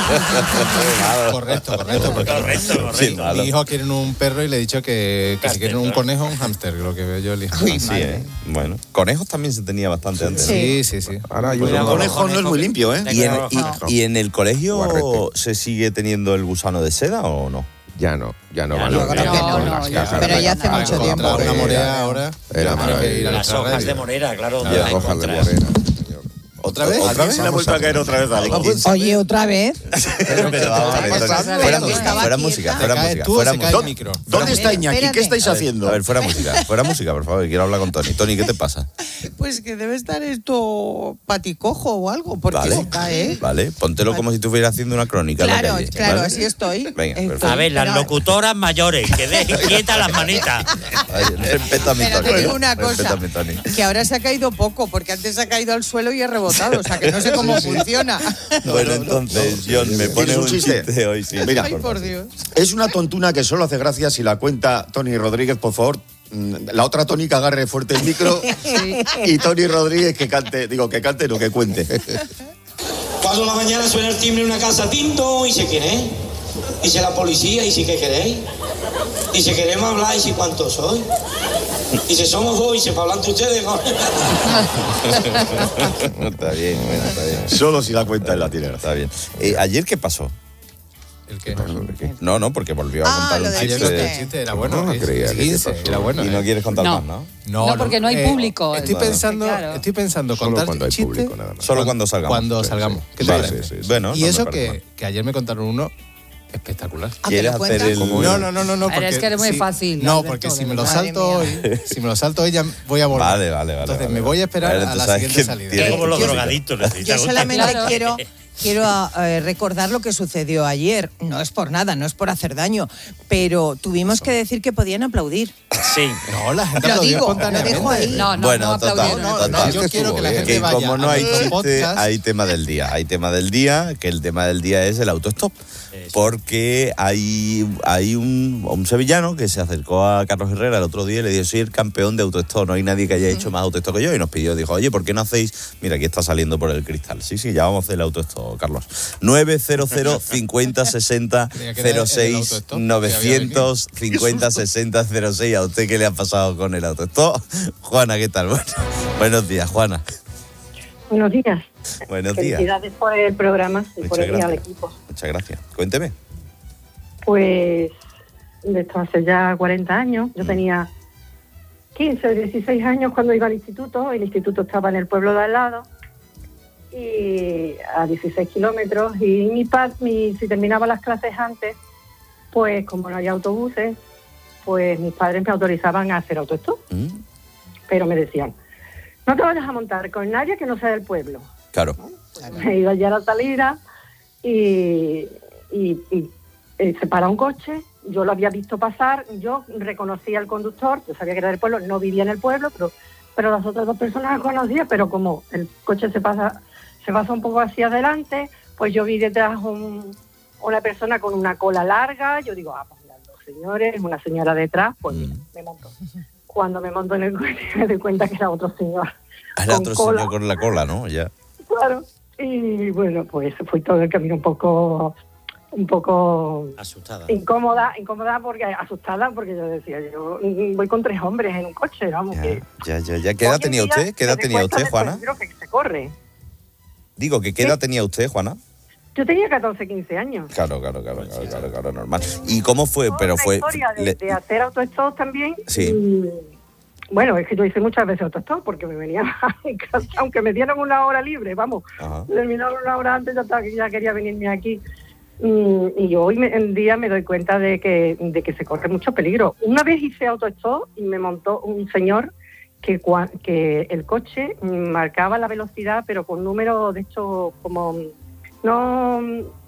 Correcto, correcto. Porque correcto, correcto. Sí, mi hijo quiere un perro y le he dicho que, que si quieren un conejo, un hámster, lo que veo yo elijo. Sí, ¿eh? Bueno, conejos también se tenía bastante antes. ¿no? Sí, sí, sí. Ahora Pues el conejo no es muy limpio, ¿eh? ¿Y en, y- y en el colegio Guarrete. se sigue teniendo el gusano de seda o no? Ya no, ya no Ya van no, los creo niños que no, con no, las ya. cajas. Pero ya hace Para mucho tiempo. encontrar Una Era- morea ahora. Era ya tiene que ir a Las la hojas de radio. morera, claro, Las donde las hojas de encuentras. morera. ¿Otra vez? ¿Otra vez? Se le ha vuelto a caer otra vez algo. Oye, otra vez. Pero vamos a ver, Pero fuera, que música, estaba fuera quieta. música, Te fuera caes música, tú o fuera se cae música. el micro. ¿Dónde está Iñaki? ¿Qué Espérate. estáis A ver, haciendo? A ver, fuera música, fuera música, por favor, quiero hablar con Tony. Tony, ¿qué te pasa? Pues que debe estar esto paticojo o algo, porque Vale, se cae. vale, póntelo como si estuvieras haciendo una crónica. en la Claro, calle, claro, ¿vale? así estoy. Venga, Estoy, perfecto. A ver, las pero- locutoras mayores, que dejen quietas las manitas. Ay, respeta a mi Pero Tony. te digo una Respeta cosa, a mi Tony. que ahora se ha caído poco, porque antes se ha caído al suelo y ha rebotado, o sea que no sé cómo funciona. Bueno, entonces, John, me pone ¿Tienes un un chiste? chiste hoy, sí. Mira, Ay, por Dios. es una tontuna que solo hace gracia si la cuenta Tony Rodríguez, por favor. Mm, La otra Tony que agarre fuerte el micro y Tony Rodríguez que cante, digo, que cante, no, que cuente. Paso la mañana, suena el timbre en una casa, tinto, y se quién es. Dice la policía, y si qué queréis. Dice, queremos hablar, y si cuántos sois. Dice, somos dos, y se para hablar entre ustedes. ¿no? Está bien, bueno, está bien. Solo si la cuenta él la tiene. Está bien. Eh, ¿Ayer qué pasó? ¿El qué? No, no, porque volvió a Ah, contar lo un del Ayer chiste. conté el chiste, era bueno. No, es- creía es que te quince, pasó. era bueno. Y no eh. quieres contar No. más, ¿no? No, porque no hay público. Estoy Vale. pensando, Claro. estoy pensando Solo contar cuando hay chiste público, nada más. Solo cuando salgamos. cuando Sí, salgamos. sí. ¿Qué te Vale, parece? sí, sí. Bueno, Y no me eso parece que, que ayer me contaron uno espectacular. Ah, ¿que ¿Quieres lo hacer cuentas? el...? No, no, no, no, no. Ahora Porque es que eres muy si- fácil, No, Alberto, porque si de me lo verdad. salto hoy, Madre si me lo salto hoy ya voy a volver. Vale, vale, vale. Entonces vale. me voy a esperar ver, a tú la sabes siguiente que salida. tiene- Es como los yo- drogadictos. Yo necesitan un- solamente Claro. quiero, quiero eh, recordar lo que sucedió ayer. No es por nada, no es por hacer daño, pero tuvimos que decir que podían aplaudir. Sí. No, la gente Lo aplaudió digo, lo espontáneamente. dejo ahí. No, no, Bueno, no total, aplaudieron. No, total. no, yo quiero que la gente Que vaya como no a hay nuestro chiste, podcast. hay tema del día. Hay tema del día, que el tema del día es el autostop. Porque hay, hay un, un sevillano que se acercó a Carlos Herrera el otro día y le dijo, soy el campeón de autostop, no hay nadie que haya hecho más autostop que yo. Y nos pidió, dijo, oye, ¿por qué no hacéis? Mira, aquí está saliendo por el cristal. Sí, sí, ya vamos a hacer el autostop, Carlos. nueve cero cero cincuenta sesenta Creía que era cero el seis autostop que novecientos cincuenta sesenta cero seis. ¿A usted qué le ha pasado con el autostop? Juana, ¿qué tal? Bueno, buenos días, Juana. Buenos días. Buenos días. Felicidades por el programa y Muchas por el día al gracias. equipo. Muchas gracias. Cuénteme. Pues, de esto hace ya cuarenta años. Yo tenía quince o dieciséis años cuando iba al instituto. El instituto estaba en el pueblo de al lado, y a dieciséis kilómetros. Y mi padre, mi, si terminaba las clases antes, pues como no había autobuses, pues mis padres me autorizaban a hacer autostop. Mm. Pero me decían, no te vayas a montar con nadie que no sea del pueblo. Claro. Me iba ya a la salida y, y, y, y se para un coche. Yo lo había visto pasar, yo reconocía al conductor, yo sabía que era del pueblo, no vivía en el pueblo, pero, pero las otras dos personas las conocía, pero como el coche se pasa, se pasa un poco hacia adelante, pues yo vi detrás un, una persona con una cola larga. Yo digo, ah, pues mira, dos señores, una señora detrás, pues mira, me monto. Cuando me monto en el coche me doy cuenta que era otro señor. Era con otro cola. señor con la cola, ¿no? Ya. Claro. Y bueno, pues fui todo el camino un poco, un poco Asustada. incómoda, incómoda porque asustada, porque yo decía, yo voy con tres hombres en un coche, vamos. Que Ya, ya, ya. ¿Qué edad hoy en tenía día usted? ¿Qué edad me doy tenía cuenta usted, del Juana? peligro que se corre. Digo, que ¿qué edad tenía usted, Juana? Yo tenía catorce, quince años. Claro, claro, claro, claro, claro, claro, normal. ¿Y cómo fue? Pero Una fue... historia de, le- de hacer autostop también. Sí. Y, bueno, es que yo hice muchas veces autostop porque me venía a mi casa, aunque me dieron una hora libre, vamos, Ajá. terminaron una hora antes, ya, estaba- ya quería venirme aquí. Mm, Y yo hoy me- en día me doy cuenta de que, de que se corre mucho peligro. Una vez hice autostop y me montó un señor que, cua- que el coche marcaba la velocidad, pero con números de hecho como... no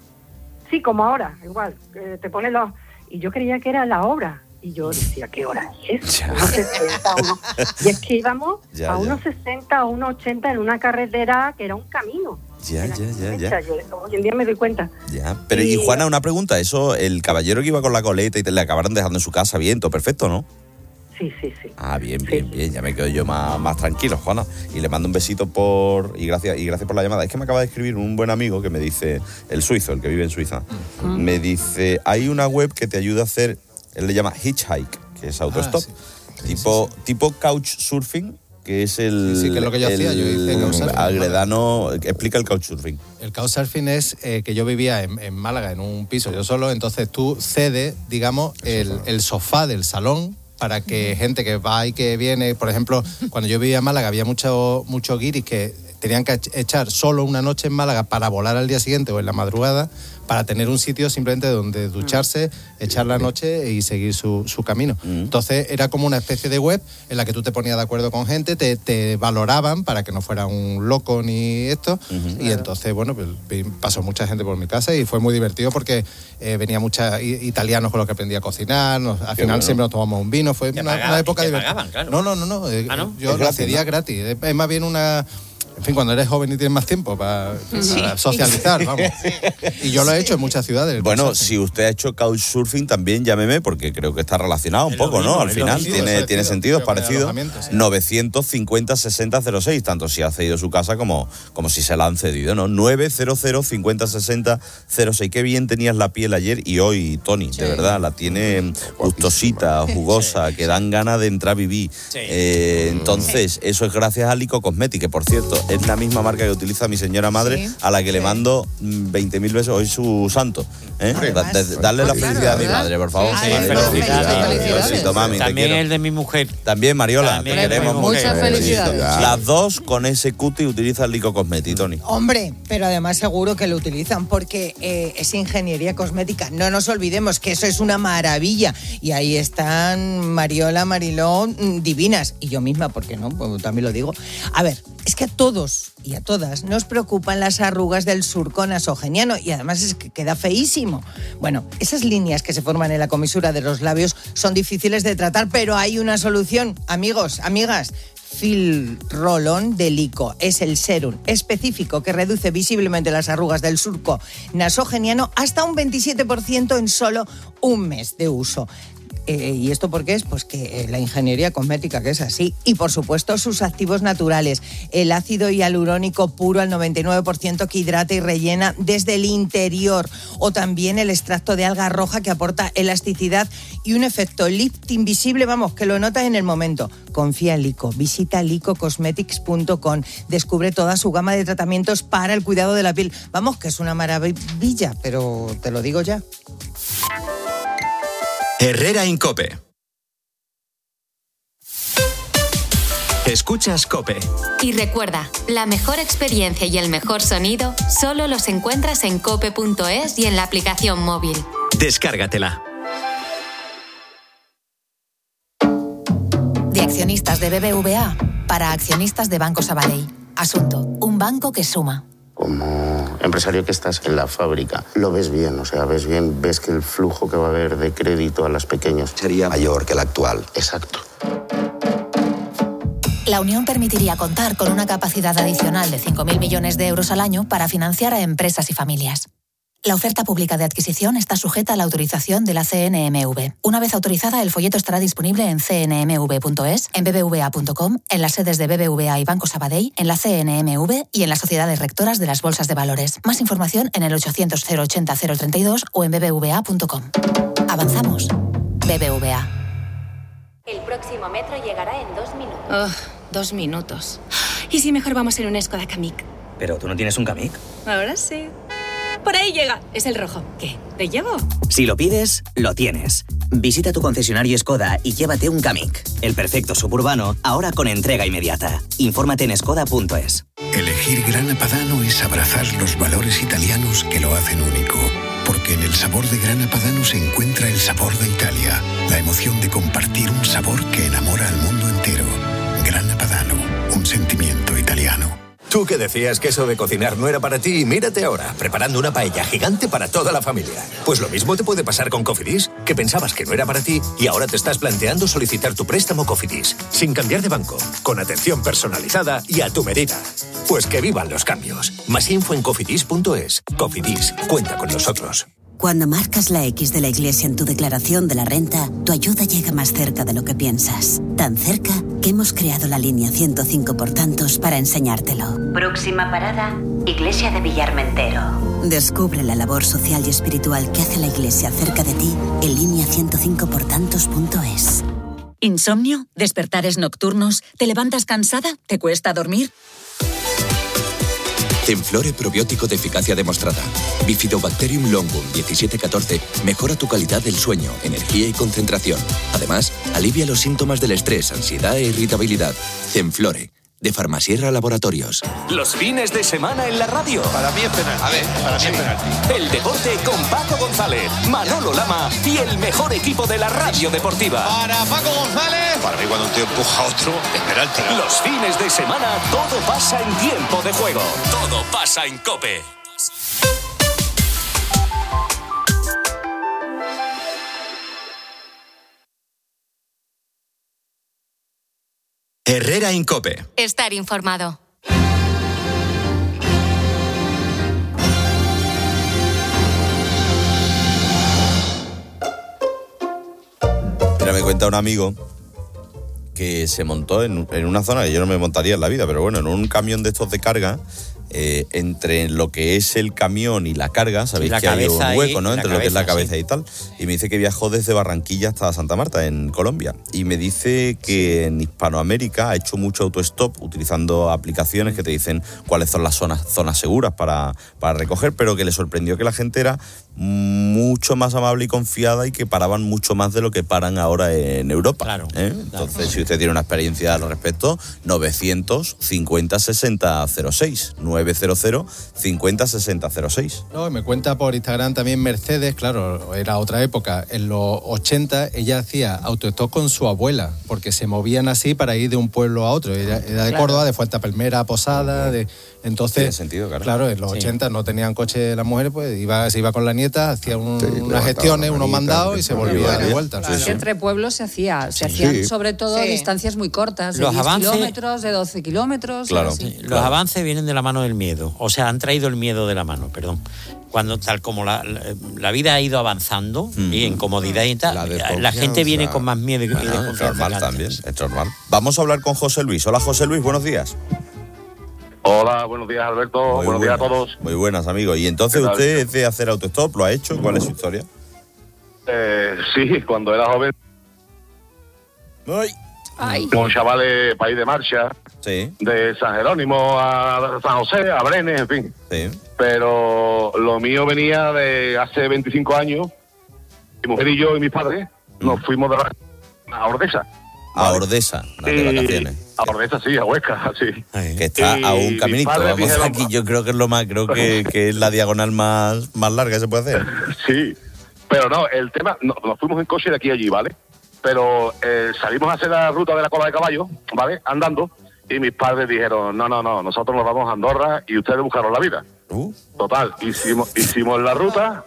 Sí, como ahora, igual. eh, te pone los... Y yo creía que era la hora. Y yo decía, ¿qué hora es? Unos sesenta, unos- Y es que íbamos Ya, a ya. unos sesenta o unos ochenta en una carretera que era un camino. Ya, ya, ya, ya. Yo, hoy en día me doy cuenta. Ya. Pero, y Y- Juana, una pregunta. Eso, el caballero que iba con la coleta y te le acabaron dejando en su casa bien, todo perfecto, ¿no? Sí, sí, sí. Ah, bien, bien, bien. Ya me quedo yo más, más tranquilo, Juana. Y le mando un besito por... Y gracias, y gracias por la llamada. Es que me acaba de escribir un buen amigo que me dice... El suizo, el que vive en Suiza. Me dice, hay una web que te ayuda a hacer... Él le llama Hitchhike, que es autostop. tipo, tipo couchsurfing, que es el... Sí, sí, que es lo que yo el hacía, yo hice couchsurfing. Agredano... Explica el couchsurfing. El couchsurfing es eh, que yo vivía en, en Málaga, en un piso yo solo, entonces tú cedes, digamos, el, el sofá del salón para que gente que va y que viene, por ejemplo, cuando yo vivía en Málaga había muchos muchos guiris que tenían que echar solo una noche en Málaga para volar al día siguiente o en la madrugada, para tener un sitio simplemente donde ducharse, echar la noche y seguir su, su camino. Entonces era como una especie de web en la que tú te ponías de acuerdo con gente, te, te valoraban para que no fuera un loco ni esto, y entonces, bueno, pues pasó mucha gente por mi casa y fue muy divertido porque eh, venía muchos italianos con los que aprendí a cocinar, nos- al Qué final bueno. siempre nos tomamos un vino, fue Te una, pagaban, una época te divertida. pagaban, claro. No, no, no, no, eh, Ah, ¿no? yo Es lo gratis, accedía ¿no? gratis, es es más bien una... En fin, cuando eres joven y tienes más tiempo para, Sí. para socializar, vamos. Y yo lo he hecho en muchas ciudades. el Bueno, couchsurfing. si usted ha hecho couchsurfing, también llámeme, porque creo que está relacionado un Es lo poco, mismo, ¿no? Al es lo final mismo, tiene, es tiene parecido, sentido, es pero con el parecido. alojamiento, sí. novecientos cincuenta sesenta cero seis, tanto si ha cedido su casa como, como si se la han cedido, ¿no? novecientos cincuenta sesenta cero seis. Qué bien tenías la piel ayer y hoy, Tony, de verdad, la tiene gustosita, jugosa, que dan ganas de entrar a vivir. Eh, entonces, eso es gracias a Lico Cosmetics, que por cierto, es la misma marca que utiliza mi señora madre, Sí, a la que le sí. mando veinte mil besos hoy su santo. ¿eh? Además, Da- da- darle la claro, felicidad a mi ¿verdad? madre, por favor. Sí, Marilo, felicidades. felicidades. Besito, mami, te También quiero. el de mi mujer. También, Mariola, También te queremos muchas mucho. felicidades. Las dos con ese cuti utilizan Lico Cosmetics, Tony. Hombre, pero además seguro que lo utilizan porque eh, es ingeniería cosmética. No nos olvidemos que eso es una maravilla. Y ahí están Mariola, Mariló, mm, divinas. Y yo misma, ¿por qué no? Pues también lo digo. A ver, es que a todos y a todas nos preocupan las arrugas del surco nasogeniano y además es que queda feísimo. Bueno, esas líneas que se forman en la comisura de los labios son difíciles de tratar, pero hay una solución, amigos, amigas. Filrolón de Lico es el serum específico que reduce visiblemente las arrugas del surco nasogeniano hasta un veintisiete por ciento en solo un mes de uso. Eh, ¿Y esto por qué es? Pues que eh, la ingeniería cosmética, que es así. Y por supuesto sus activos naturales. El ácido hialurónico puro al noventa y nueve por ciento que hidrata y rellena desde el interior. O también el extracto de alga roja que aporta elasticidad y un efecto lift invisible, vamos, que lo notas en el momento. Confía en Lico. Visita lico cosmetics punto com. Descubre toda su gama de tratamientos para el cuidado de la piel. Vamos, que es una maravilla, pero te lo digo ya. Herrera en COPE. Escuchas COPE. Y recuerda, la mejor experiencia y el mejor sonido solo los encuentras en cope punto es y en la aplicación móvil. Descárgatela. De accionistas de B B V A para accionistas de Banco Sabadell. Asunto: un banco que suma. Como empresario que estás en la fábrica, lo ves bien, o sea, ves bien, ves que el flujo que va a haber de crédito a las pequeñas sería mayor que el actual. Exacto. La Unión permitiría contar con una capacidad adicional de cinco mil millones de euros al año para financiar a empresas y familias. La oferta pública de adquisición está sujeta a la autorización de la C N M V. Una vez autorizada, el folleto estará disponible en c n m v punto es, en b b v a punto com, en las sedes de B B V A y Banco Sabadell, en la C N M V y en las sociedades rectoras de las bolsas de valores. Más información en el ochocientos cero ochenta cero treinta y dos o en b b v a punto com. Avanzamos. B B V A. El próximo metro llegará en dos minutos. Oh, dos minutos. ¿Y si mejor vamos en un Skoda Kamiq? ¿Pero tú no tienes un Kamiq? Ahora sí. Por ahí llega. Es el rojo. ¿Qué? ¿Te llevo? Si lo pides, lo tienes. Visita tu concesionario Skoda y llévate un Kamiq. El perfecto suburbano, ahora con entrega inmediata. Infórmate en skoda punto es. Elegir Grana Padano es abrazar los valores italianos que lo hacen único. Porque en el sabor de Grana Padano se encuentra el sabor de Italia. La emoción de compartir un sabor que enamora al mundo entero. Grana Padano, un sentimiento italiano. Tú que decías que eso de cocinar no era para ti, y mírate ahora, preparando una paella gigante para toda la familia. Pues lo mismo te puede pasar con Cofidis, que pensabas que no era para ti y ahora te estás planteando solicitar tu préstamo Cofidis, sin cambiar de banco, con atención personalizada y a tu medida. Pues que vivan los cambios. Más info en cofidis punto es. Cofidis, cuenta con nosotros. Cuando marcas la X de la Iglesia en tu declaración de la renta, tu ayuda llega más cerca de lo que piensas. Tan cerca que hemos creado la línea ciento cinco por tantos para enseñártelo. Próxima parada, Iglesia de Villarmentero. Descubre la labor social y espiritual que hace la Iglesia cerca de ti en línea ciento cinco por tantos punto es. ¿Insomnio? ¿Despertares nocturnos? ¿Te levantas cansada? ¿Te cuesta dormir? Zenflore probiótico de eficacia demostrada. Bifidobacterium longum diecisiete catorce mejora tu calidad del sueño, energía y concentración. Además, alivia los síntomas del estrés, ansiedad e irritabilidad. Zenflore, de Farmasierra Laboratorios. Los fines de semana en la radio. Para mí es penalti. A ver, para mí es penalti. El deporte con Paco González, Manolo Lama y el mejor equipo de la radio deportiva. Para Paco González. Para mí cuando un tío empuja a otro, es penalti. Los fines de semana todo pasa en tiempo de juego. Todo pasa en COPE. Herrera en COPE. Estar informado. Mira, me cuenta un amigo que se montó en, en una zona que yo no me montaría en la vida, pero bueno, en un camión de estos de carga, eh, entre lo que es el camión y la carga, sabéis sí, la que hay un hueco, ahí, ¿no? Entre cabeza, lo que es la cabeza sí. y tal. Y me dice que viajó desde Barranquilla hasta Santa Marta, en Colombia. Y me dice que sí. en Hispanoamérica ha hecho mucho autostop utilizando aplicaciones que te dicen cuáles son las zonas, zonas seguras para, para recoger, pero que le sorprendió que la gente era mucho más amable y confiada y que paraban mucho más de lo que paran ahora en Europa. Claro. ¿eh? Entonces, claro. si usted tiene una experiencia al respecto, novecientos cincuenta sesenta cero seis, novecientos cincuenta sesenta cero seis. No, me cuenta por Instagram también Mercedes, claro, era otra época. En los ochenta ella hacía autostop con su abuela, porque se movían así para ir de un pueblo a otro. Era, era de claro. Córdoba, de Fuentepalmera, Posada, de... Entonces, tiene sentido, claro. claro, en los sí. ochenta no tenían coche las mujeres, pues iba, se iba con la nieta, hacía un, sí, unas gestiones, unos mandados y se volvía de vuelta. Claro. Sí, sí. Entre pueblos se hacía, se sí. hacían sí. sobre todo sí. distancias muy cortas, de los diez avances, kilómetros, de doce kilómetros. Claro. Así. Sí, los claro. avances vienen de la mano del el miedo, o sea, han traído el miedo de la mano, perdón. Cuando tal como la, la, la vida ha ido avanzando mm. y en comodidad y tal, la, la gente viene con más miedo y bueno, de es normal también, es normal. Vamos a hablar con José Luis. Hola, José Luis, buenos días. Hola, buenos días, Alberto. Muy buenos buenas, días a todos. Muy buenas, amigos. ¿Y entonces usted es de hacer autostop? ¿Lo ha hecho? ¿Cuál es su historia? Eh, sí, cuando era joven. Ay. Ay. Con chavales para ir de marcha. Sí. De San Jerónimo a San José, a Brenes, en fin. Sí. Pero lo mío venía de hace veinticinco años. Mi mujer y yo y mis padres mm. nos fuimos de a Ordesa. A Ordesa, de vacaciones. A Ordesa, sí, a Huesca, sí. Que está y a un caminito. Vamos dijeron, aquí, yo creo que es lo más, creo que, que es la diagonal más, más larga que se puede hacer. Sí, pero no, el tema, no, nos fuimos en coche de aquí a allí, ¿vale? Pero eh, salimos a hacer la ruta de la cola de caballo, ¿vale? Andando, y mis padres dijeron, no, no, no, nosotros nos vamos a Andorra y ustedes buscaron la vida. Uh. Total, hicimos, hicimos la ruta...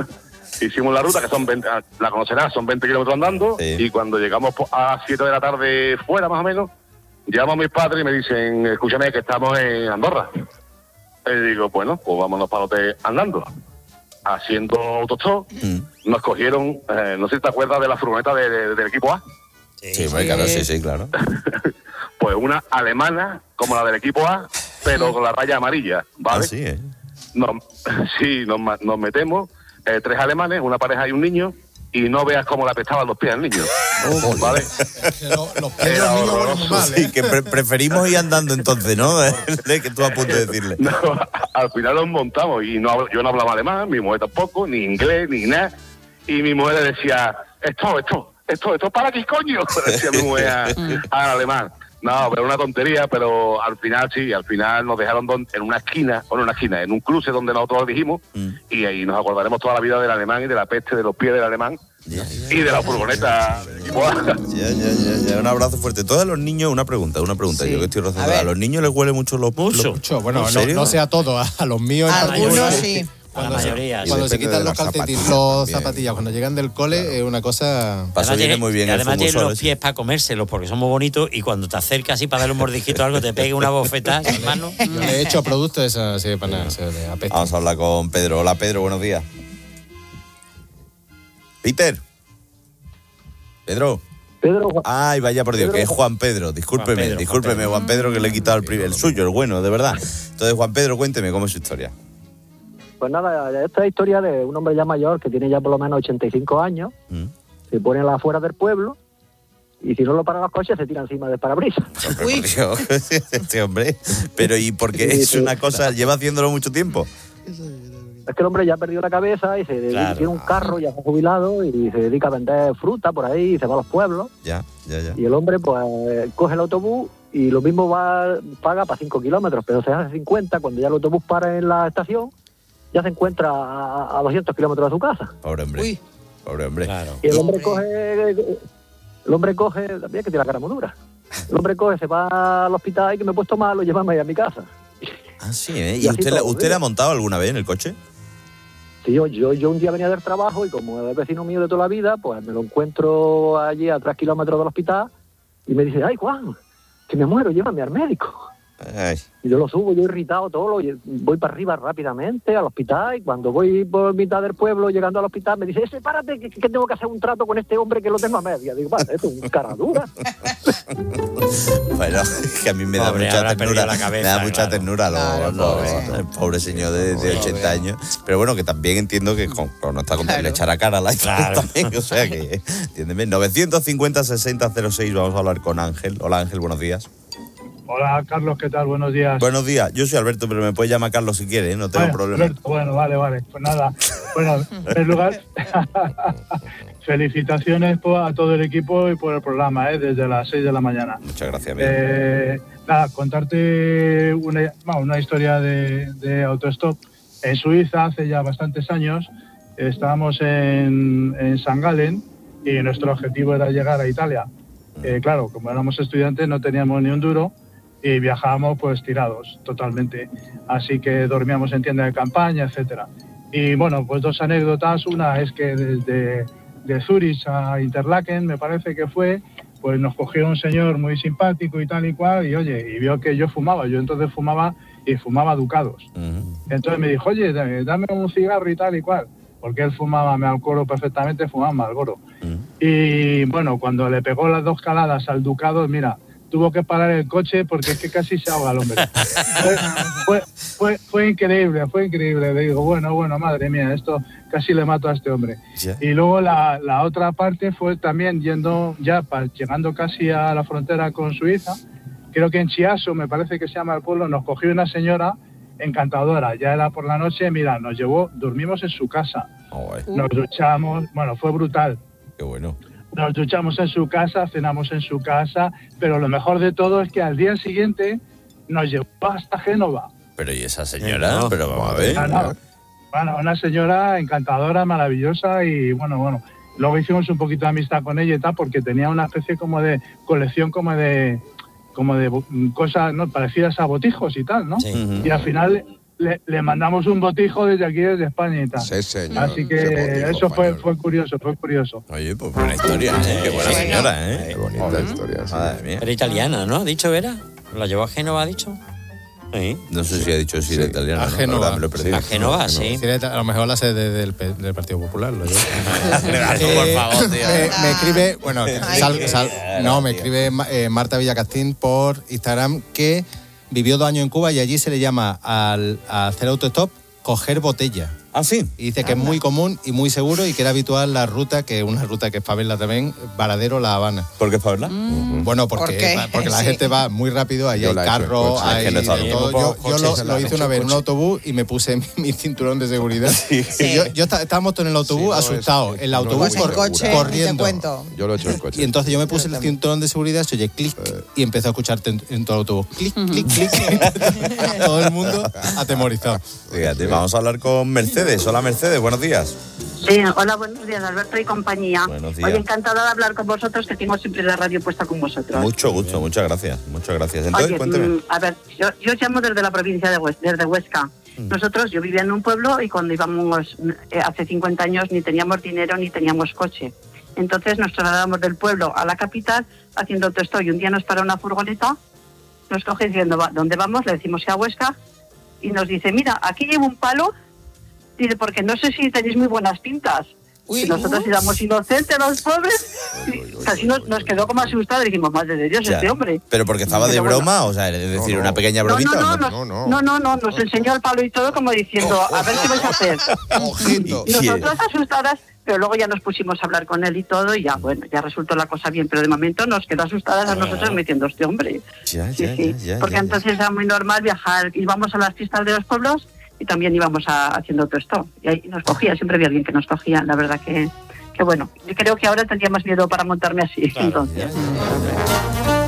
Hicimos la ruta, que son veinte, la conocerás, son veinte kilómetros andando, sí. Y cuando llegamos a siete de la tarde fuera, más o menos, llamo a mis padres y me dicen, escúchame, que estamos en Andorra. Y digo, bueno, pues vámonos para el hotel andando. Haciendo autostop, mm. nos cogieron, eh, no sé si te acuerdas de la furgoneta de, de, del equipo A. Sí, sí, sí. Claro, sí, sí, claro. Pues una alemana, como la del equipo A, pero con la raya amarilla, ¿vale? Ah, sí, ¿eh? Nos, sí, nos, nos metemos... Eh, tres alemanes, una pareja y un niño, y no veas cómo le apestaban los pies al niño. Oh, ¿vale? Los, los pies del niño huelen muy mal, ¿eh? Sí, que pre preferimos ir andando entonces, ¿no? Que tú a punto de decirle. No, al final nos montamos y no, yo no hablaba alemán, mi mujer tampoco, ni inglés, ni nada. Y mi mujer le decía, esto, esto, esto, esto, ¿para qué coño? Decía mi mujer al alemán. No, pero una tontería, pero al final sí, al final nos dejaron don, en una esquina, o en una esquina, en un cruce donde nosotros lo dijimos, mm. y ahí nos acordaremos toda la vida del alemán y de la peste de los pies del alemán, yeah, yeah, y de la furgoneta. Ya, ya, ya, ya, un abrazo fuerte. Todos los niños, una pregunta, una pregunta, sí. Yo que estoy rozando. ¿A, ¿A los niños les huele mucho los mucho? Los, mucho. Bueno, no, no sea todo, a, a los míos. Algunos sí. Cuando, la mayoría, se, cuando se quitan los calcetines, los zapatillas, cuando llegan del cole, es claro. Una cosa... Paso viene muy bien. Y además tienen los pies para comérselos porque son muy bonitos y cuando te acercas así para darle un mordijito o algo, te pegue una bofetada en mano. Yo le he hecho productos esa, así para nada, se le apesta. Vamos a hablar con Pedro. Hola, Pedro, buenos días. Peter. Pedro. Pedro. Ay, vaya por Dios, Pedro. que es Juan Pedro. Discúlpeme, Juan Pedro, discúlpeme, Juan Pedro, Juan Pedro que le he quitado el, el suyo, el bueno, de verdad. Entonces, Juan Pedro, cuénteme cómo es su historia. Pues nada, esta es historia de un hombre ya mayor que tiene ya por lo menos ochenta y cinco años, mm. se pone a las afueras del pueblo y si no lo paran los coches se tira encima del parabrisas. Uy. Este hombre, pero ¿y por qué sí, es sí. una cosa, lleva haciéndolo mucho tiempo? Es que el hombre ya ha perdido la cabeza y se dedica, claro. Tiene un carro, ya está jubilado y se dedica a vender fruta por ahí y se va a los pueblos. Ya, ya, ya. Y el hombre pues coge el autobús y lo mismo va paga para cinco kilómetros, pero se hace cincuenta cuando ya el autobús para en la estación. Ya se encuentra a, a doscientos kilómetros de su casa. Pobre hombre. Uy. Pobre hombre. Claro. Y el hombre coge, el hombre coge, también que tiene la cara muy dura. El hombre coge, se va al hospital y que me he puesto mal, lo llévame a mi casa. Ah, sí, ¿eh? ¿Y, ¿Y usted, la, usted le ha montado alguna vez en el coche? Sí, yo, yo, yo un día venía del trabajo y como es vecino mío de toda la vida, pues me lo encuentro allí a tres kilómetros del hospital y me dice, ay, Juan, que me muero, llévame al médico. Ay. Y yo lo subo, yo irritado todo, lo, voy para arriba rápidamente al hospital y cuando voy por mitad del pueblo llegando al hospital me dice, ese, párate, que, que tengo que hacer un trato con este hombre que lo tengo a media. Digo, vale, esto es un cara dura. Bueno, que a mí me da pobre, mucha ternura, la cabeza, me da mucha claro. ternura lo, claro, lo, pobre, el pobre señor de, de ochenta años. Pero bueno, que también entiendo que con, con no está contento, claro. le echará cara a la claro. también, o sea que, entiéndeme. novecientos cincuenta, sesenta, cero seis, vamos a hablar con Ángel. Hola Ángel, buenos días. Hola, Carlos, ¿qué tal? Buenos días. Buenos días. Yo soy Alberto, pero me puedes llamar Carlos si quieres, ¿eh? No tengo bueno, problema. Alberto, bueno, vale, vale. Pues nada. Bueno, en primer lugar, felicitaciones a todo el equipo y por el programa, ¿eh? Desde las seis de la mañana. Muchas gracias, eh, Nada, contarte una, bueno, una historia de, de autostop. En Suiza, hace ya bastantes años, estábamos en, en San Galen y nuestro objetivo era llegar a Italia. Eh, claro, como éramos estudiantes no teníamos ni un duro y viajábamos pues tirados totalmente, así que dormíamos en tienda de campaña, etcétera. Y bueno, pues dos anécdotas. Una es que desde de Zurich a Interlaken, me parece que fue, pues nos cogió un señor muy simpático y tal y cual, y oye, y vio que yo fumaba, yo entonces fumaba y fumaba Ducados. Uh-huh. Entonces me dijo, oye, dame un cigarro y tal y cual, porque él fumaba, me acuerdo perfectamente, fumaba Marlboro. Uh-huh. Y bueno, cuando le pegó las dos caladas al Ducados, mira, tuvo que parar el coche porque es que casi se ahoga el hombre. fue, fue, fue, fue increíble, fue increíble. Le digo, bueno, bueno, madre mía, esto casi le mato a este hombre. Yeah. Y luego la, la otra parte fue también yendo, ya pa, llegando casi a la frontera con Suiza, creo que en Chiasso, me parece que se llama el pueblo, nos cogió una señora encantadora, ya era por la noche, mira, nos llevó, dormimos en su casa, oh, eh. nos duchamos, bueno, fue brutal. Qué bueno. Nos duchamos en su casa, cenamos en su casa, pero lo mejor de todo es que al día siguiente nos llevó hasta Génova. Pero ¿y esa señora? No, pero vamos a ver. No, no. Bueno, una señora encantadora, maravillosa y bueno, bueno. Luego hicimos un poquito de amistad con ella y tal, porque tenía una especie como de colección como de como de cosas, ¿no?, parecidas a botijos y tal, ¿no? Sí. Y al final le, le mandamos un botijo desde aquí, desde España y tal. Sí, señor. Así que botijo, eso fue, fue curioso, fue curioso. Oye, pues buena historia, ¿eh? Qué buena señora, ¿eh? Qué bonita uh-huh. historia. Sí. Madre mía. Era italiana, ¿no? ¿Ha dicho Vera? ¿La llevó a Génova, ha dicho? Sí. No sé si ha dicho si era sí. italiana. A Génova. No, sí. A Génova, sí. sí. A lo mejor la sede del, del Partido Popular. Lo llevo. eh, por favor, tío. Me, me escribe, bueno, sal, sal, no, me escribe eh, Marta Villacastín por Instagram que vivió dos años en Cuba y allí se le llama al, a hacer autostop coger botella. ¿Ah, sí? Y dice que es muy común y muy seguro y que era habitual la ruta, que es una ruta que es para verla también, Varadero-La Habana. ¿Por qué es para verla? Mm. Bueno, porque, ¿Por porque la sí. gente va muy rápido, ahí yo hay carros, hay es que no de todo. Yo, yo lo, lo hice una vez en un autobús y me puse mi, mi cinturón de seguridad. Sí. Sí. Yo, yo está, estábamos todos en el autobús sí, asustados, no el autobús no cor, coche, corriendo. Yo lo he hecho en el coche. Y entonces yo me puse yo el cinturón de seguridad, se oye clic, eh. y empecé a escucharte en, en todo el autobús. Clic, clic, clic. Todo el mundo atemorizado. Fíjate, vamos a hablar con Mercedes. Hola, Mercedes. Buenos días. Sí, hola, buenos días, Alberto y compañía. Buenos días. Hoy encantada de hablar con vosotros, que tengo siempre la radio puesta con vosotros. Mucho gusto, muchas gracias, muchas gracias. Entonces, Oye, cuénteme. A ver, yo, yo os llamo desde la provincia de Huesca, desde Huesca. Mm. Nosotros, yo vivía en un pueblo y cuando íbamos, eh, hace cincuenta años, ni teníamos dinero ni teníamos coche. Entonces nos trasladamos del pueblo a la capital haciendo autostop y un día nos para una furgoneta, nos coge diciendo, ¿dónde vamos? Le decimos que a Huesca y nos dice, mira, aquí llevo un palo. Dice, porque no sé si tenéis muy buenas pintas. Uy, y nosotros uh. éramos inocentes, los pobres. Uy, uy, uy, casi nos, nos quedó como asustados. Y dijimos, madre de Dios, ya. Este hombre. ¿Pero porque estaba de Pero broma? Bueno. O sea, es decir, no, no. una pequeña bromita. No, no, no, no, no, no, no, no, nos enseñó el palo y todo como diciendo, a ver qué vais a hacer. Ojito. Y nosotros asustadas, pero luego ya nos pusimos a hablar con él y todo, y ya, bueno, ya resultó la cosa bien. Pero de momento nos quedó asustadas a nosotros metiendo este hombre. Ya, sí, ya, sí. Ya, ya, porque ya, entonces ya. era muy normal viajar. Íbamos a las fiestas de los pueblos y también íbamos a, haciendo autostop. Y ahí nos cogía, siempre había alguien que nos cogía. La verdad que, que bueno, yo creo que ahora tendría más miedo para montarme así. Claro, entonces. Ya, ya, ya.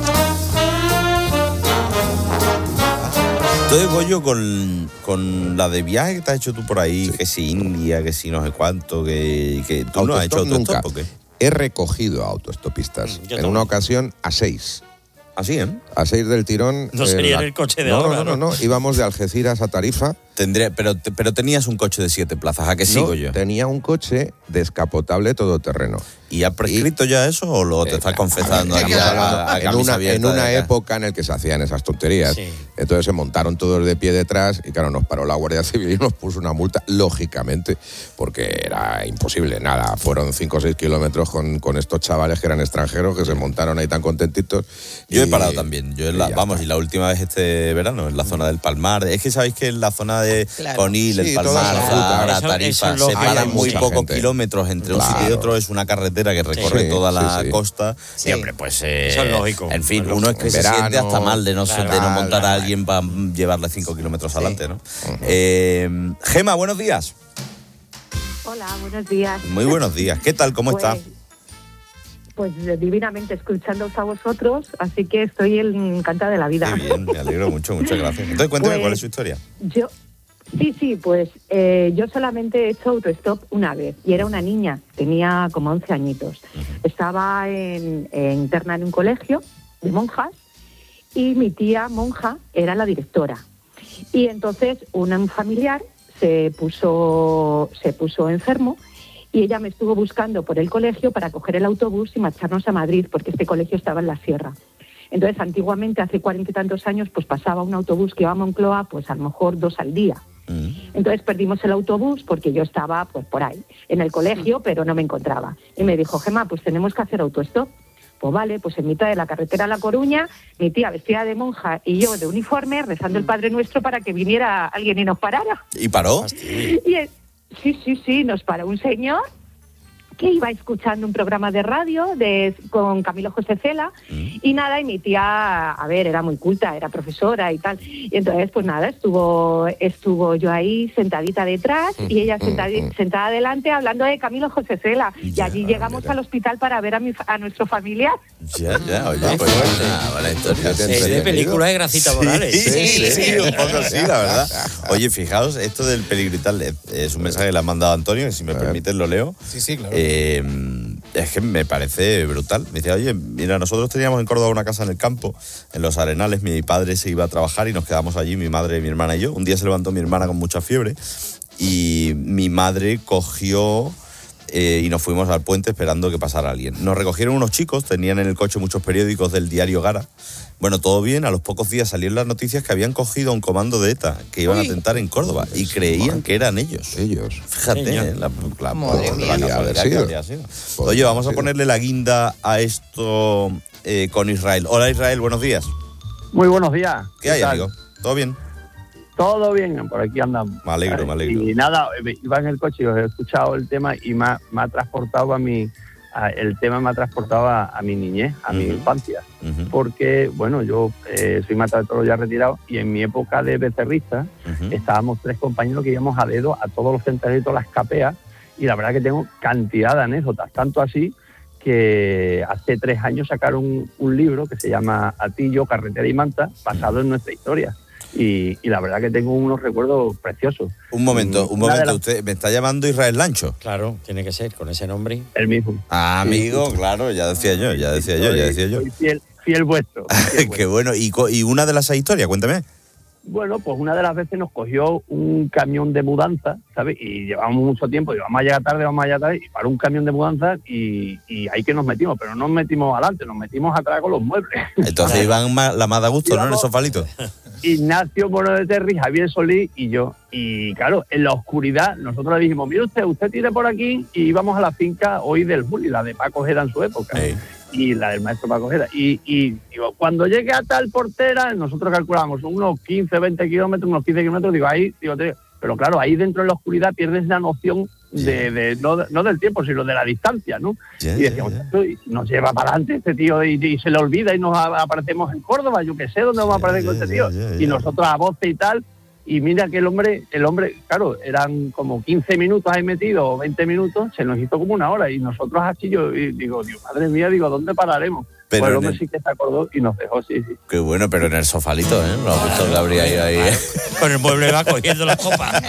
Entonces, Goyo, con, con la de viaje que te has hecho tú por ahí, sí. que si India, que si no sé cuánto, que, que tú autostop no has hecho autostop, ¿o qué? He recogido a autostopistas. Mm, en también. Una ocasión a seis. Así, ¿eh? A seis del tirón. No sería en el coche de no, ahora, no, no, no, no. Íbamos de Algeciras a Tarifa. Tendré, pero, pero tenías un coche de siete plazas, ¿a qué sigo no, yo? Tenía un coche descapotable todoterreno. ¿Y ha prescrito y, ya eso o lo te eh, estás confesando ver, aquí a, a en una, en una eh? época en la que se hacían esas tonterías? Sí. Entonces se montaron todos de pie detrás y claro, nos paró la Guardia Civil y nos puso una multa, lógicamente, porque era imposible. Nada, fueron cinco o seis kilómetros con, con estos chavales que eran extranjeros que se montaron ahí tan contentitos. Yo y, he parado también. Yo la, vamos, está. Y la última vez este verano, en la zona del Palmar. Es que sabéis que en la zona de claro. Conil, sí, el Palmar, Zahara, Tarifa, eso se paran muy pocos gente. kilómetros entre claro. un sitio y otro. Es una carretera que recorre sí, toda la sí, sí. costa. Sí. Y hombre, pues. Eh, eso es lógico. En fin, bueno, uno es que se verano, siente hasta mal de no, claro, de no montar a alguien para llevarle cinco kilómetros sí. adelante, ¿no? Uh-huh. Eh, Gema, buenos días. Hola, buenos días. Muy buenos días. ¿Qué tal? ¿Cómo pues, está? Pues divinamente escuchándoos a vosotros, así que estoy encantada de la vida. Qué bien, me alegro mucho, muchas gracias. Entonces, cuénteme pues, cuál es su historia. Yo, sí, sí, pues eh, yo solamente he hecho autostop una vez y era una niña, tenía como once añitos. Uh-huh. Estaba en, en, interna en un colegio de monjas y mi tía monja era la directora. Y entonces un familiar se puso, se puso enfermo y ella me estuvo buscando por el colegio para coger el autobús y marcharnos a Madrid, porque este colegio estaba en la sierra. Entonces, antiguamente, hace cuarenta y tantos años, pues pasaba un autobús que iba a Moncloa, pues a lo mejor dos al día. Entonces perdimos el autobús porque yo estaba pues por ahí, en el colegio, pero no me encontraba. Y me dijo, Gemma, pues tenemos que hacer autostop. Pues vale, pues en mitad de la carretera a La Coruña, mi tía vestida de monja y yo de uniforme, rezando el Padre Nuestro para que viniera alguien y nos parara. ¿Y paró? Y el, sí, sí, sí, nos paró un señor que iba escuchando un programa de radio de, con Camilo José Cela, mm. y nada, y mi tía, a ver, era muy culta, era profesora y tal, y entonces pues nada, estuvo estuvo yo ahí sentadita detrás y ella sentada, sentada adelante hablando de Camilo José Cela, y ya, allí llegamos mira. al hospital para ver a, mi, a nuestro familiar. Ya, ya, oye, pues buena, buena historia. Es de película de Gracita Morales. Sí, sí, sí, sí, un poco así, la verdad. Oye, fijaos, esto del peligro y tal es un mensaje que le ha mandado Antonio, que si me permiten lo leo. Sí, sí, claro. Eh, es que me parece brutal. Me dice, oye, mira, nosotros teníamos en Córdoba una casa en el campo, en Los Arenales. Mi padre se iba a trabajar y nos quedamos allí, mi madre, mi hermana y yo. Un día se levantó mi hermana con mucha fiebre y mi madre cogió eh, y nos fuimos al puente esperando que pasara alguien. Nos recogieron unos chicos, tenían en el coche muchos periódicos del diario Gara. Bueno, todo bien, a los pocos días salieron las noticias que habían cogido a un comando de ETA que iban Uy. a atentar en Córdoba y creían que eran ellos. Ellos. Fíjate, la, la, la, la que había sido. Oye, vamos a ponerle la guinda a esto eh, con Israel. Hola Israel, buenos días. Muy buenos días. ¿Qué, ¿Qué hay, tal? amigo? ¿Todo bien? Todo bien, por aquí andamos. Me alegro, me alegro. Y nada, iba en el coche y os he escuchado el tema y me ha, me ha transportado a mi... A, el tema me ha transportado a, a mi niñez, a uh-huh. mi infancia. Uh-huh. Porque, bueno, yo eh, soy matador ya retirado y en mi época de becerrista uh-huh. estábamos tres compañeros que íbamos a dedo a todos los centralitos, las capeas, y la verdad que tengo cantidad de anécdotas, tanto así que hace tres años sacaron un, un libro que se llama Atillo, Carretera y Manta, basado uh-huh. en nuestra historia. Y, y la verdad que tengo unos recuerdos preciosos. Un momento, un momento, las... usted me está llamando Israel Lancho. Claro, tiene que ser, con ese nombre. El mismo. Ah, amigo, sí. Claro, ya decía yo, ya decía yo, ya decía yo. Soy fiel, fiel vuestro. Fiel Qué bueno, ¿Y, y una de las historias, cuéntame. Bueno, pues una de las veces nos cogió un camión de mudanza, ¿sabes? Y llevamos mucho tiempo, y vamos a llegar tarde, vamos a llegar tarde, y paró un camión de mudanza y, y ahí que nos metimos, pero no nos metimos adelante, nos metimos atrás con los muebles. Entonces iban más, la más de gusto, ¿no? En esos palitos. Ignacio Mono de Terry, Javier Solís y yo. Y claro, en la oscuridad nosotros le dijimos, mire usted, usted tire por aquí y íbamos a la finca hoy del Bulli, la de Paco Gera en su época. Sí. Y la del maestro Paco Gera. Y, y digo, cuando llegue a tal portera, nosotros calculamos unos quince, veinte kilómetros, unos quince kilómetros, digo, ahí, digo, pero claro, ahí dentro de la oscuridad pierdes la noción de, de no, no del tiempo, sino de la distancia, ¿no? Yeah, y decíamos, yeah, yeah. nos lleva para adelante este tío y, y se le olvida y nos aparecemos en Córdoba, yo qué sé dónde vamos a aparecer yeah, con este tío. Yeah, yeah, yeah. Y nosotros a voz y tal, y mira que el hombre, el hombre, claro, eran como quince minutos ahí metidos, o veinte minutos, se nos hizo como una hora, y nosotros así yo y digo, Dios, madre mía, digo, ¿dónde pararemos? Pero pues el hombre el... sí que se acordó y nos dejó, sí, sí. Qué bueno, pero en el sofalito, ¿eh? Lo ha visto que habría ido ahí, ¿eh? Con el mueble va cogiendo la copa.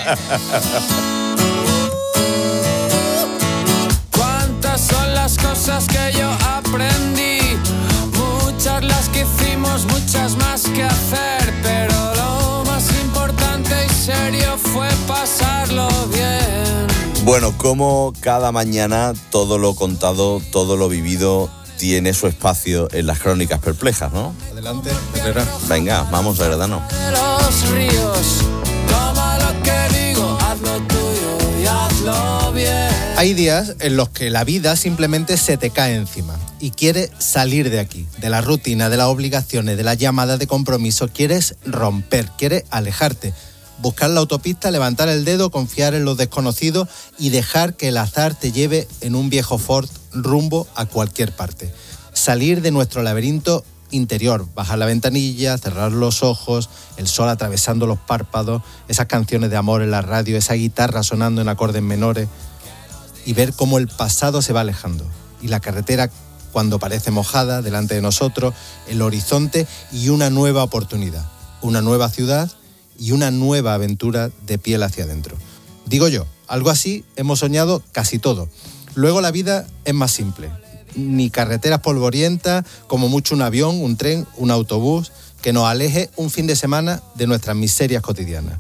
¿Cuántas son las cosas que yo aprendí? Muchas las que hicimos, muchas más que hacer, pero lo más importante y serio fue pasarlo bien. Bueno, como cada mañana todo lo contado, todo lo vivido tiene su espacio en las crónicas perplejas, ¿no? Adelante, Herrera. Venga, vamos a verdanos. Los ríos, toma lo que digo, haz lo tuyo y hazlo bien. Hay días en los que la vida simplemente se te cae encima y quieres salir de aquí, de la rutina, de las obligaciones, de las llamadas de compromiso. Quieres romper, quieres alejarte, buscar la autopista, levantar el dedo, confiar en lo desconocido y dejar que el azar te lleve en un viejo Ford rumbo a cualquier parte. Salir de nuestro laberinto interior, bajar la ventanilla, cerrar los ojos, el sol atravesando los párpados, esas canciones de amor en la radio, esa guitarra sonando en acordes menores, y ver cómo el pasado se va alejando y la carretera cuando parece mojada delante de nosotros, el horizonte y una nueva oportunidad, una nueva ciudad y una nueva aventura de piel hacia adentro. Digo yo, algo así hemos soñado casi todo. Luego la vida es más simple. Ni carreteras polvorientas, como mucho un avión, un tren, un autobús, que nos aleje un fin de semana de nuestras miserias cotidianas.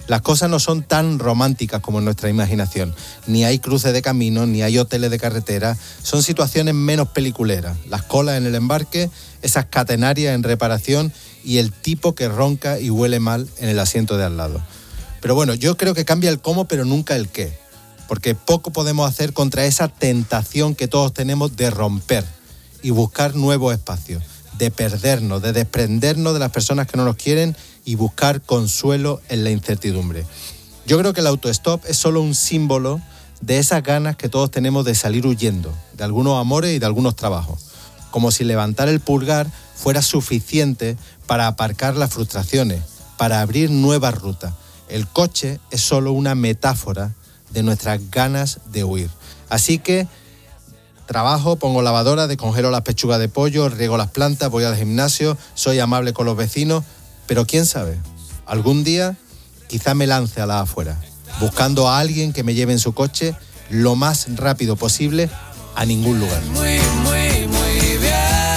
Las cosas no son tan románticas como en nuestra imaginación. Ni hay cruces de caminos, ni hay hoteles de carretera. Son situaciones menos peliculeras. Las colas en el embarque, esas catenarias en reparación y el tipo que ronca y huele mal en el asiento de al lado. Pero bueno, yo creo que cambia el cómo, pero nunca el qué. Porque poco podemos hacer contra esa tentación que todos tenemos de romper y buscar nuevos espacios, de perdernos, de desprendernos de las personas que no nos quieren y buscar consuelo en la incertidumbre. Yo creo que el autostop es solo un símbolo de esas ganas que todos tenemos de salir huyendo, de algunos amores y de algunos trabajos. Como si levantar el pulgar fuera suficiente para aparcar las frustraciones, para abrir nuevas rutas. El coche es solo una metáfora de nuestras ganas de huir. Así que trabajo, pongo lavadora, descongelo las pechugas de pollo, riego las plantas, voy al gimnasio, soy amable con los vecinos, pero quién sabe, algún día quizá me lance a la afuera, buscando a alguien que me lleve en su coche lo más rápido posible a ningún lugar. Muy, muy, muy bien.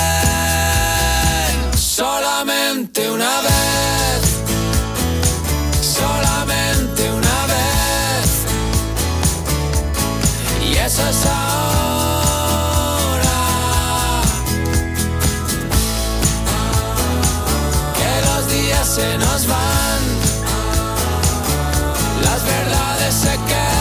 Solamente una vez. Solamente una vez. Y eso es ahora. Que los días se nos van. Las verdades se quedan.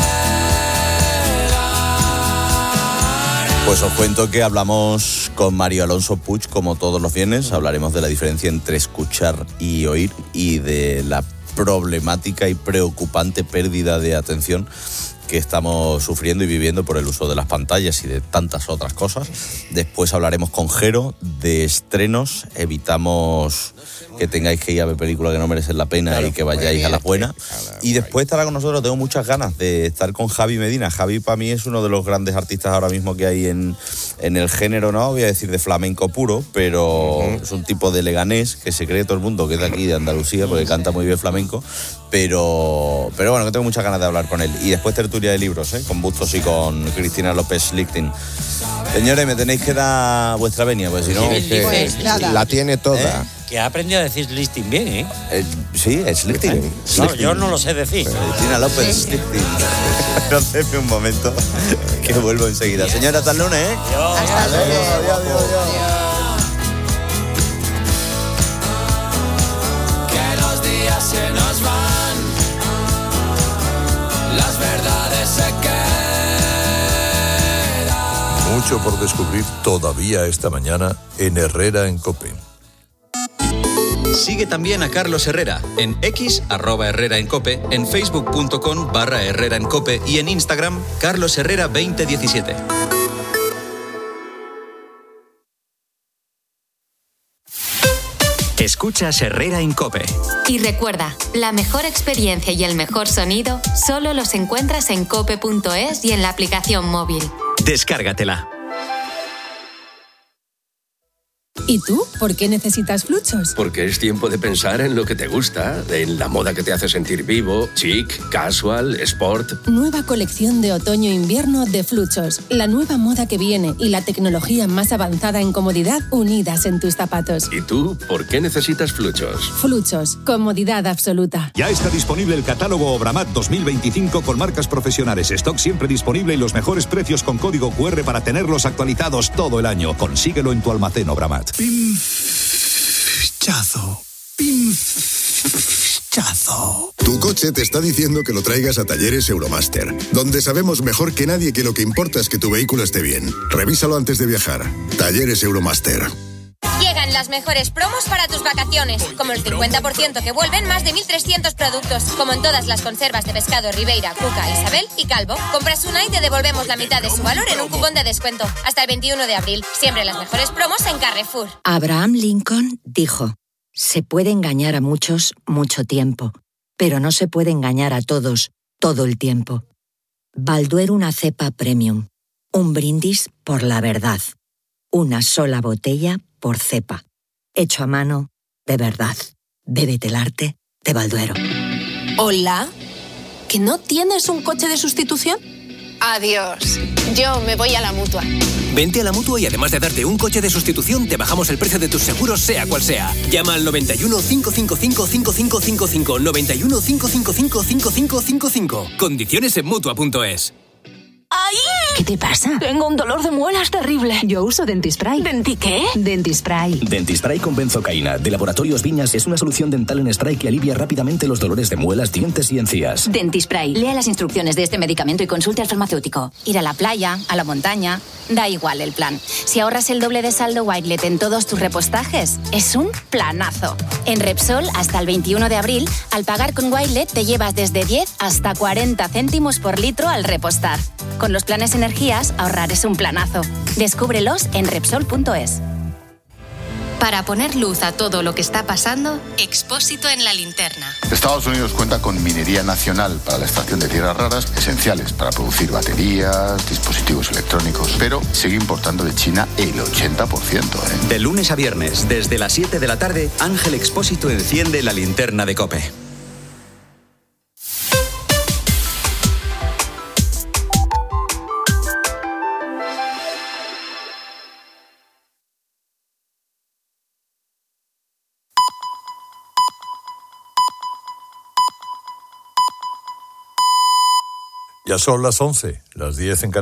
Pues os cuento que hablamos con Mario Alonso Puig, como todos los viernes. Hablaremos de la diferencia entre escuchar y oír y de la problemática y preocupante pérdida de atención que estamos sufriendo y viviendo por el uso de las pantallas y de tantas otras cosas. Después hablaremos con Jero de estrenos. Evitamos que tengáis que ir a ver películas que no merecen la pena, claro, y que vayáis a las buenas. Y después estará con nosotros. Tengo muchas ganas de estar con Javi Medina. Javi para mí es uno de los grandes artistas ahora mismo que hay en, en el género, no voy a decir de flamenco puro, pero uh-huh. es un tipo de leganés que se cree todo el mundo que es de aquí, de Andalucía, porque canta muy bien flamenco. Pero, pero bueno, que tengo muchas ganas de hablar con él. Y después tertulia de libros, ¿eh? Con Bustos y con Cristina López Lichting. Señores, me tenéis que dar vuestra venia, pues si no... Pues la tiene toda. ¿Eh? Que ha aprendido a decir Lichting bien, ¿eh? eh sí, es Lichting. ¿Eh? No, yo no lo sé decir. Cristina López Lichting. Pero déme un momento, que vuelvo enseguida. Señora, hasta el lunes, ¿eh? Adiós. Hasta luego. Adiós, adiós, adiós. Que los días se nos van. Las verdades se quedan. Mucho por descubrir todavía esta mañana en Herrera en COPE. Sigue también a Carlos Herrera en X, arroba Herrera en COPE, en facebook.com barra Herrera en COPE y en Instagram, Carlos Herrera veinte diecisiete. Escuchas Herrera en COPE. Y recuerda, la mejor experiencia y el mejor sonido solo los encuentras en cope punto es y en la aplicación móvil. Descárgatela. ¿Y tú? ¿Por qué necesitas Fluchos? Porque es tiempo de pensar en lo que te gusta, en la moda que te hace sentir vivo, chic, casual, sport. Nueva colección de otoño-invierno de Fluchos. La nueva moda que viene y la tecnología más avanzada en comodidad unidas en tus zapatos. ¿Y tú? ¿Por qué necesitas Fluchos? Fluchos. Comodidad absoluta. Ya está disponible el catálogo Obramat dos mil veinticinco con marcas profesionales. Stock siempre disponible y los mejores precios con código cu erre para tenerlos actualizados todo el año. Consíguelo en tu almacén Obramat. Pinchazo. Pinchazo. Tu coche te está diciendo que lo traigas a Talleres Euromaster, donde sabemos mejor que nadie que lo que importa es que tu vehículo esté bien. Revísalo antes de viajar. Talleres Euromaster. Llegan las mejores promos para tus vacaciones, como el cincuenta por ciento que vuelven más de mil trescientos productos, como en todas las conservas de pescado Ribeira, Cuca, Isabel y Calvo. Compras una y te devolvemos la mitad de su valor en un cupón de descuento. Hasta el veintiuno de abril. Siempre las mejores promos en Carrefour. Abraham Lincoln dijo: se puede engañar a muchos mucho tiempo, pero no se puede engañar a todos todo el tiempo. Balduero una cepa premium. Un brindis por la verdad. Una sola botella por cepa. Hecho a mano, de verdad. Bébete el arte de Balduero. Hola. ¿Que no tienes un coche de sustitución? Adiós. Yo me voy a la Mutua. Vente a la Mutua y además de darte un coche de sustitución, te bajamos el precio de tus seguros, sea cual sea. Llama al noventa y uno, cinco cinco cinco, cinco cinco cinco cinco, noventa y uno, cinco cinco cinco, cinco cinco cinco cinco. Condiciones en Mutua punto es. ¡Ay! ¿Qué te pasa? Tengo un dolor de muelas terrible. Yo uso Dentispray. ¿Denti qué? Dentispray. Dentispray con benzocaína, de Laboratorios Viñas, es una solución dental en spray que alivia rápidamente los dolores de muelas, dientes y encías. Dentispray. Lea las instrucciones de este medicamento y consulte al farmacéutico. Ir a la playa, a la montaña, da igual el plan. Si ahorras el doble de saldo Wilet en todos tus repostajes, es un planazo. En Repsol, hasta el veintiuno de abril, al pagar con Wilet te llevas desde diez hasta cuarenta céntimos por litro al repostar. Con los planes energías, ahorrar es un planazo. Descúbrelos en Repsol punto es. Para poner luz a todo lo que está pasando, Expósito en la linterna. Estados Unidos cuenta con minería nacional para la extracción de tierras raras, esenciales para producir baterías, dispositivos electrónicos, pero sigue importando de China el ochenta por ciento. ¿eh? De lunes a viernes, desde las siete de la tarde, Ángel Expósito enciende la linterna de COPE. Ya son las once, las diez en Canarias.